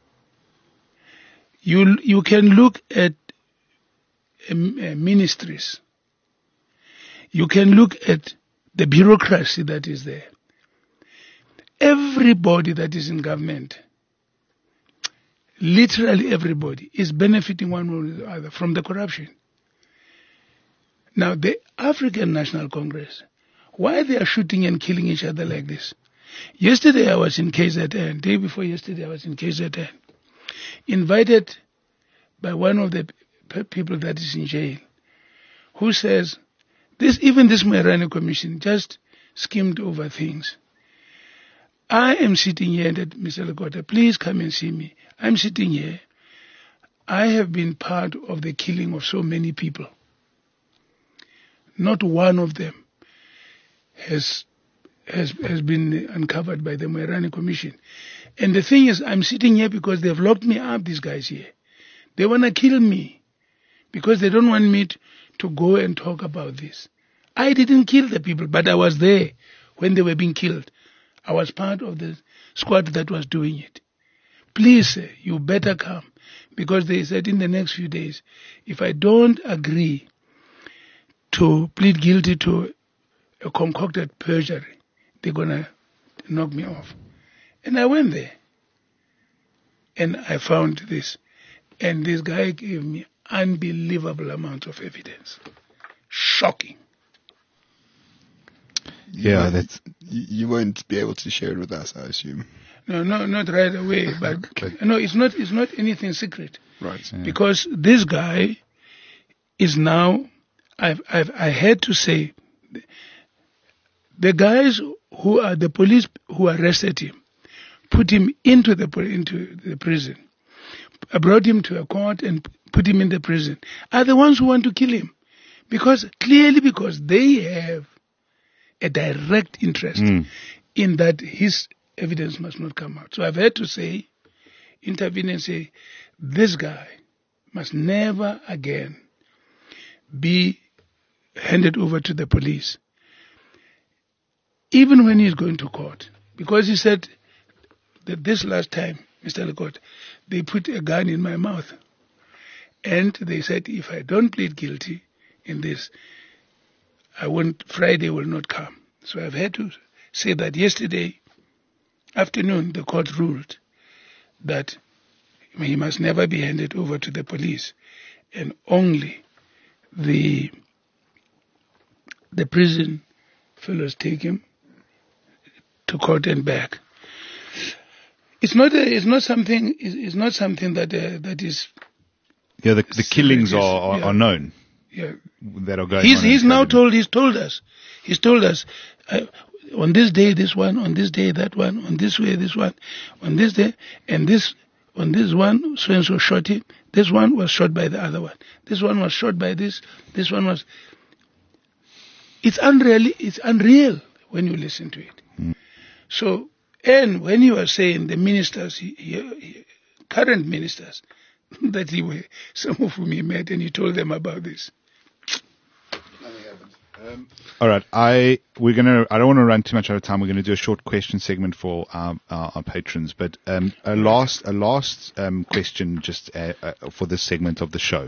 Speaker 4: You can look at ministries. You can look at the bureaucracy that is there. Everybody that is in government, literally everybody, is benefiting one way or the other from the corruption. Now, the African National Congress, why they are shooting and killing each other like this? Yesterday I was in KZN, day before yesterday I was in KZN, invited by one of the people that is in jail, who says, even this Moerane Commission just skimmed over things. I am sitting here, and Mr. Lekota, please come and see me. I'm sitting here. I have been part of the killing of so many people. Not one of them has been uncovered by the Moerane Commission. And the thing is, I'm sitting here because they've locked me up, these guys here. They want to kill me because they don't want me to go and talk about this. I didn't kill the people, but I was there when they were being killed. I was part of the squad that was doing it. Please, sir, you better come, because they said in the next few days, if I don't agree to plead guilty to a concocted perjury, they're going to knock me off. And I went there, and I found this. And this guy gave me unbelievable amounts of evidence. Shocking.
Speaker 2: Yeah, that's...
Speaker 3: You won't be able to share it with us, I assume.
Speaker 4: No, not right away. But no, it's not anything secret.
Speaker 3: Right.
Speaker 2: Yeah.
Speaker 4: Because this guy is now... I had to say, the guys who are the police who arrested him, put him into the prison, brought him to a court and put him in the prison, are the ones who want to kill him. Because they have a direct interest in that his evidence must not come out. So I've had to intervene and say, this guy must never again be handed over to the police, even when he's going to court. Because he said that this last time, Mr. Lekota, they put a gun in my mouth. And they said, if I don't plead guilty in this, Friday will not come. So I've had to say that yesterday afternoon, the court ruled that he must never be handed over to the police, and only the prison fellows take him to court and back. It's not something that is.
Speaker 2: Yeah, the killings are known.
Speaker 4: Yeah,
Speaker 2: that are going.
Speaker 4: He's now told. He's told us. On this day, this one. On this day, that one. On this way, this one. On this day, and this. On this one, so and so shot him. This one was shot by the other one. This one was shot by this. This one was. It's unreal when you listen to it. So, and when you are saying the ministers, current ministers, that some of whom he met, and he told them about this.
Speaker 2: All right, I don't want to run too much out of time. We're going to do a short question segment for our patrons, but a last question just for this segment of the show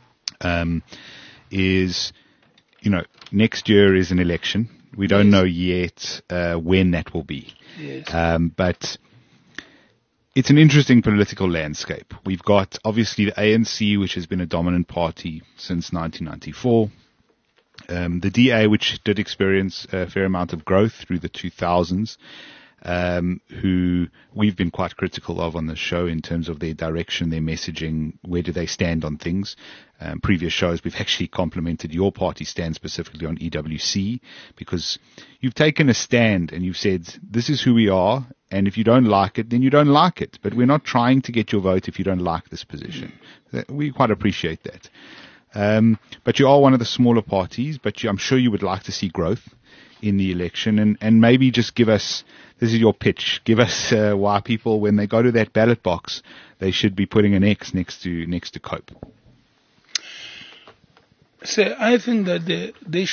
Speaker 2: is, next year is an election. We don't know yet when that will be.
Speaker 4: Yes.
Speaker 2: But it's an interesting political landscape. We've got, obviously, the ANC, which has been a dominant party since 1994. The DA, which did experience a fair amount of growth through the 2000s. who we've been quite critical of on the show in terms of their direction, their messaging, where do they stand on things. Previous shows, we've actually complimented your party stand specifically on EWC, because you've taken a stand and you've said, this is who we are, and if you don't like it, then you don't like it. But we're not trying to get your vote if you don't like this position. We quite appreciate that. But you are one of the smaller parties, but I'm sure you would like to see growth in the election, and maybe just give us, this is your pitch, give us why people, when they go to that ballot box, they should be putting an X next to Cope.
Speaker 4: So I think that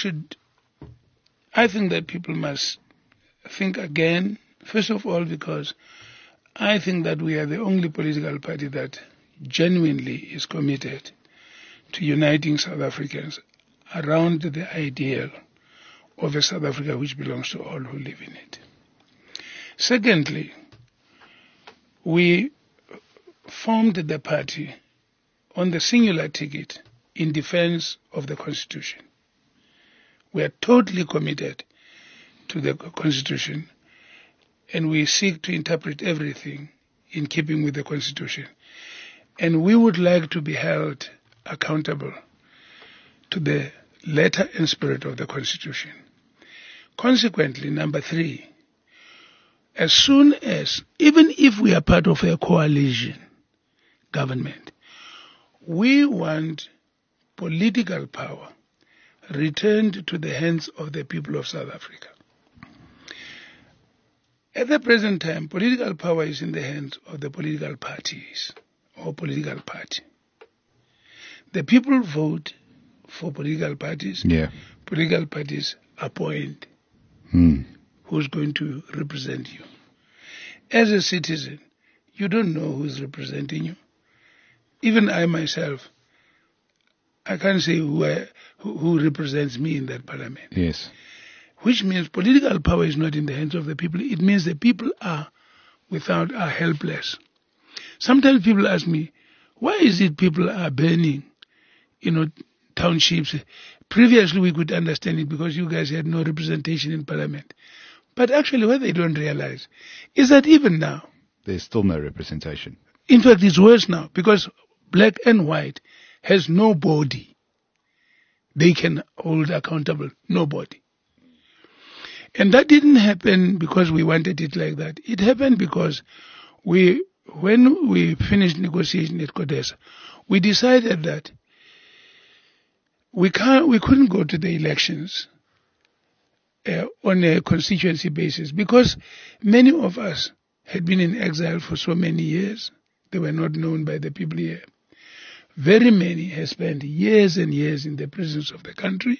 Speaker 4: I think that people must think again, first of all, because I think that we are the only political party that genuinely is committed to uniting South Africans around the ideal of a South Africa which belongs to all who live in it. Secondly, we formed the party on the singular ticket in defense of the Constitution. We are totally committed to the Constitution, and we seek to interpret everything in keeping with the Constitution. And we would like to be held accountable to the letter and spirit of the Constitution. Consequently, number 3, as soon as, even if we are part of a coalition government, we want political power returned to the hands of the people of South Africa. At the present time, political power is in the hands of the political parties or political party. The people vote for political parties.
Speaker 2: Yeah.
Speaker 4: Political parties appoint who's going to represent you. As a citizen, you don't know who's representing you. Even I myself, I can't say who represents me in that parliament.
Speaker 2: Yes.
Speaker 4: Which means political power is not in the hands of the people. It means the people are helpless. Sometimes people ask me, why is it people are burning, townships? Previously we could understand it because you guys had no representation in parliament. But actually what they don't realize is that even now,
Speaker 2: there's still no representation.
Speaker 4: In fact, it's worse now because black and white has no body they can hold accountable. Nobody. And that didn't happen because we wanted it like that. It happened because when we finished negotiation at CODESA, we decided that we couldn't go to the elections on a constituency basis because many of us had been in exile for so many years. They were not known by the people here. Very many have spent years and years in the prisons of the country,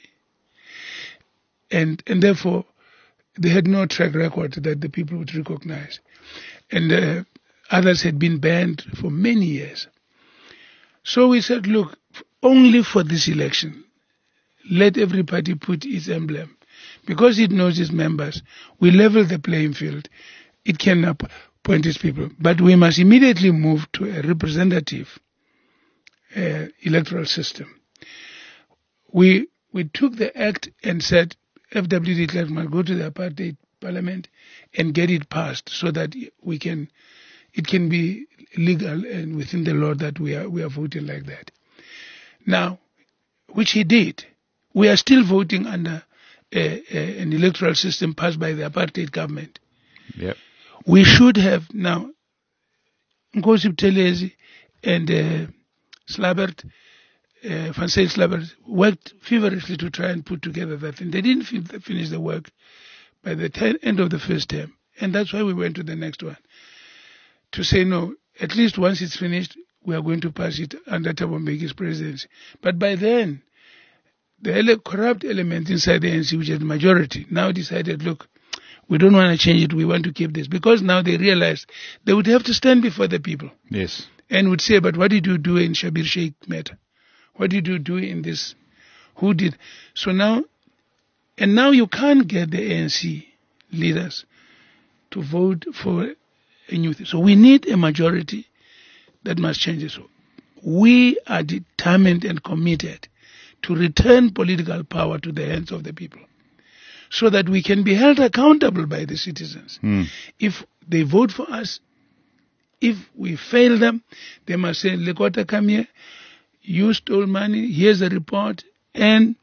Speaker 4: and therefore they had no track record that the people would recognize. And others had been banned for many years. So we said, look, only for this election, let every party put its emblem. Because it knows its members, we level the playing field. It can appoint its people. But we must immediately move to a representative electoral system. We took the act and said FWD declared must go to the apartheid parliament and get it passed so that it can be legal and within the law that we are voting like that. Now, which he did. We are still voting under an electoral system passed by the apartheid government.
Speaker 2: Yep.
Speaker 4: We should have now Nkosi Buthelezi and Slabert, Van Zyl Slabert, worked feverishly to try and put together that thing. They didn't finish the work by the end of the first term. And that's why we went to the next one. To say, no, at least once it's finished, we are going to pass it under Thabo Mbeki's presidency. But by then, the corrupt element inside the ANC, which is the majority, now decided, look, we don't want to change it, we want to keep this. Because now they realized they would have to stand before the people.
Speaker 2: Yes.
Speaker 4: And would say, but what did you do in Schabir Shaik matter? What did you do in this? Who did? So now, and now you can't get the ANC leaders to vote for a new thing. So we need a majority that must change this. So we are determined and committed to return political power to the hands of the people. so that we can be held accountable by the citizens. If they vote for us, if we fail them, they must say, Lekota, come here, you stole money, here's a report, and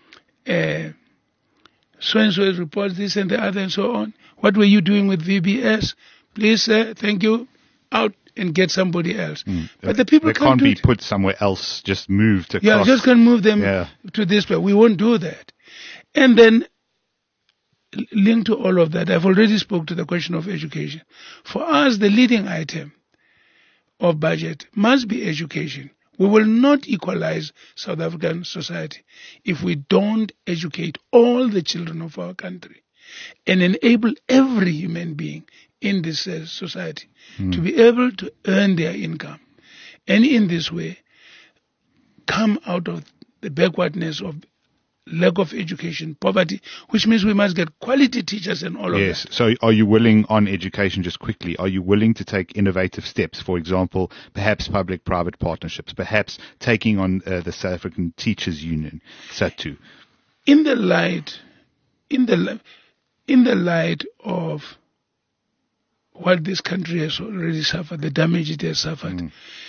Speaker 4: so-and-so reports this and the other and so on. What were you doing with VBS? Please, sir, thank you, out and get somebody else. But the people
Speaker 2: can't be put somewhere else, just moved across.
Speaker 4: Yeah, just can't move them to this place. We won't do that. And then, linked to all of that, I've already spoke to the question of education. For us, the leading item of budget must be education. We will not equalize South African society if we don't educate all the children of our country and enable every human being in this society to be able to earn their income. And in this way, come out of the backwardness of lack of education, poverty, which means we must get quality teachers and all of that.
Speaker 2: Yes. So are you willing, on education just quickly, are you willing to take innovative steps? For example, perhaps public-private partnerships, perhaps taking on the South African Teachers Union, SATU?
Speaker 4: In the light of what this country has already suffered, the damage it has suffered,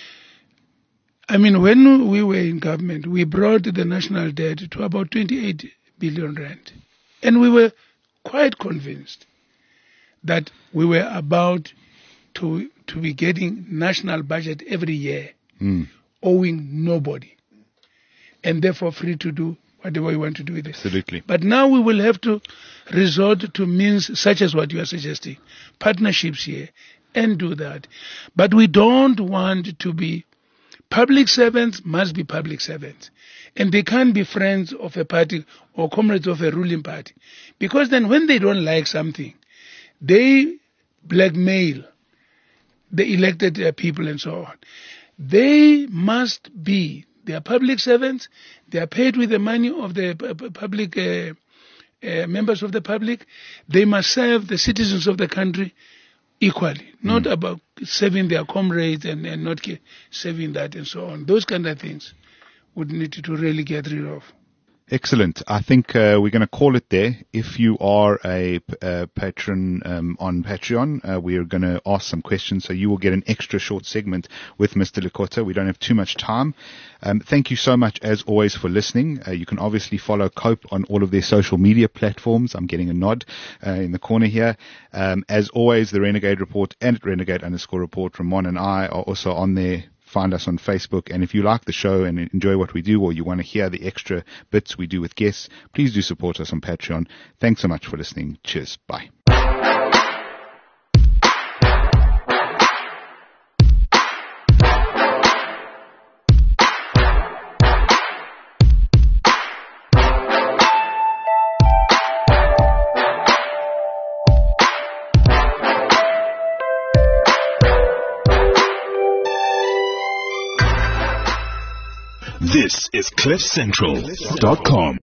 Speaker 4: I mean, when we were in government, we brought the national debt to about 28 billion rand. And we were quite convinced that we were about to be getting national budget every year, owing nobody, and therefore free to do whatever we want to do with it.
Speaker 2: Absolutely.
Speaker 4: But now we will have to resort to means such as what you are suggesting, partnerships here, and do that. But we don't want to be public servants must be public servants. And they can't be friends of a party or comrades of a ruling party. Because then when they don't like something, they blackmail the elected people and so on. They must be, they are public servants, they are paid with the money of the public, members of the public. They must serve the citizens of the country equally, not about serving their comrades and not serving that and so on. Those kind of things would need to really get rid of.
Speaker 2: Excellent. I think we're going to call it there. If you are a patron on Patreon, we are going to ask some questions, so you will get an extra short segment with Mr. Lekota. We don't have too much time. Thank you so much, as always, for listening. You can obviously follow COPE on all of their social media platforms. I'm getting a nod in the corner here. As always, the Renegade Report and @Renegade_report, Ramon and I are also on there. Find us on Facebook, and if you like the show and enjoy what we do, or you want to hear the extra bits we do with guests, please do support us on Patreon. Thanks so much for listening. Cheers. Bye.
Speaker 1: This is CliffCentral.com.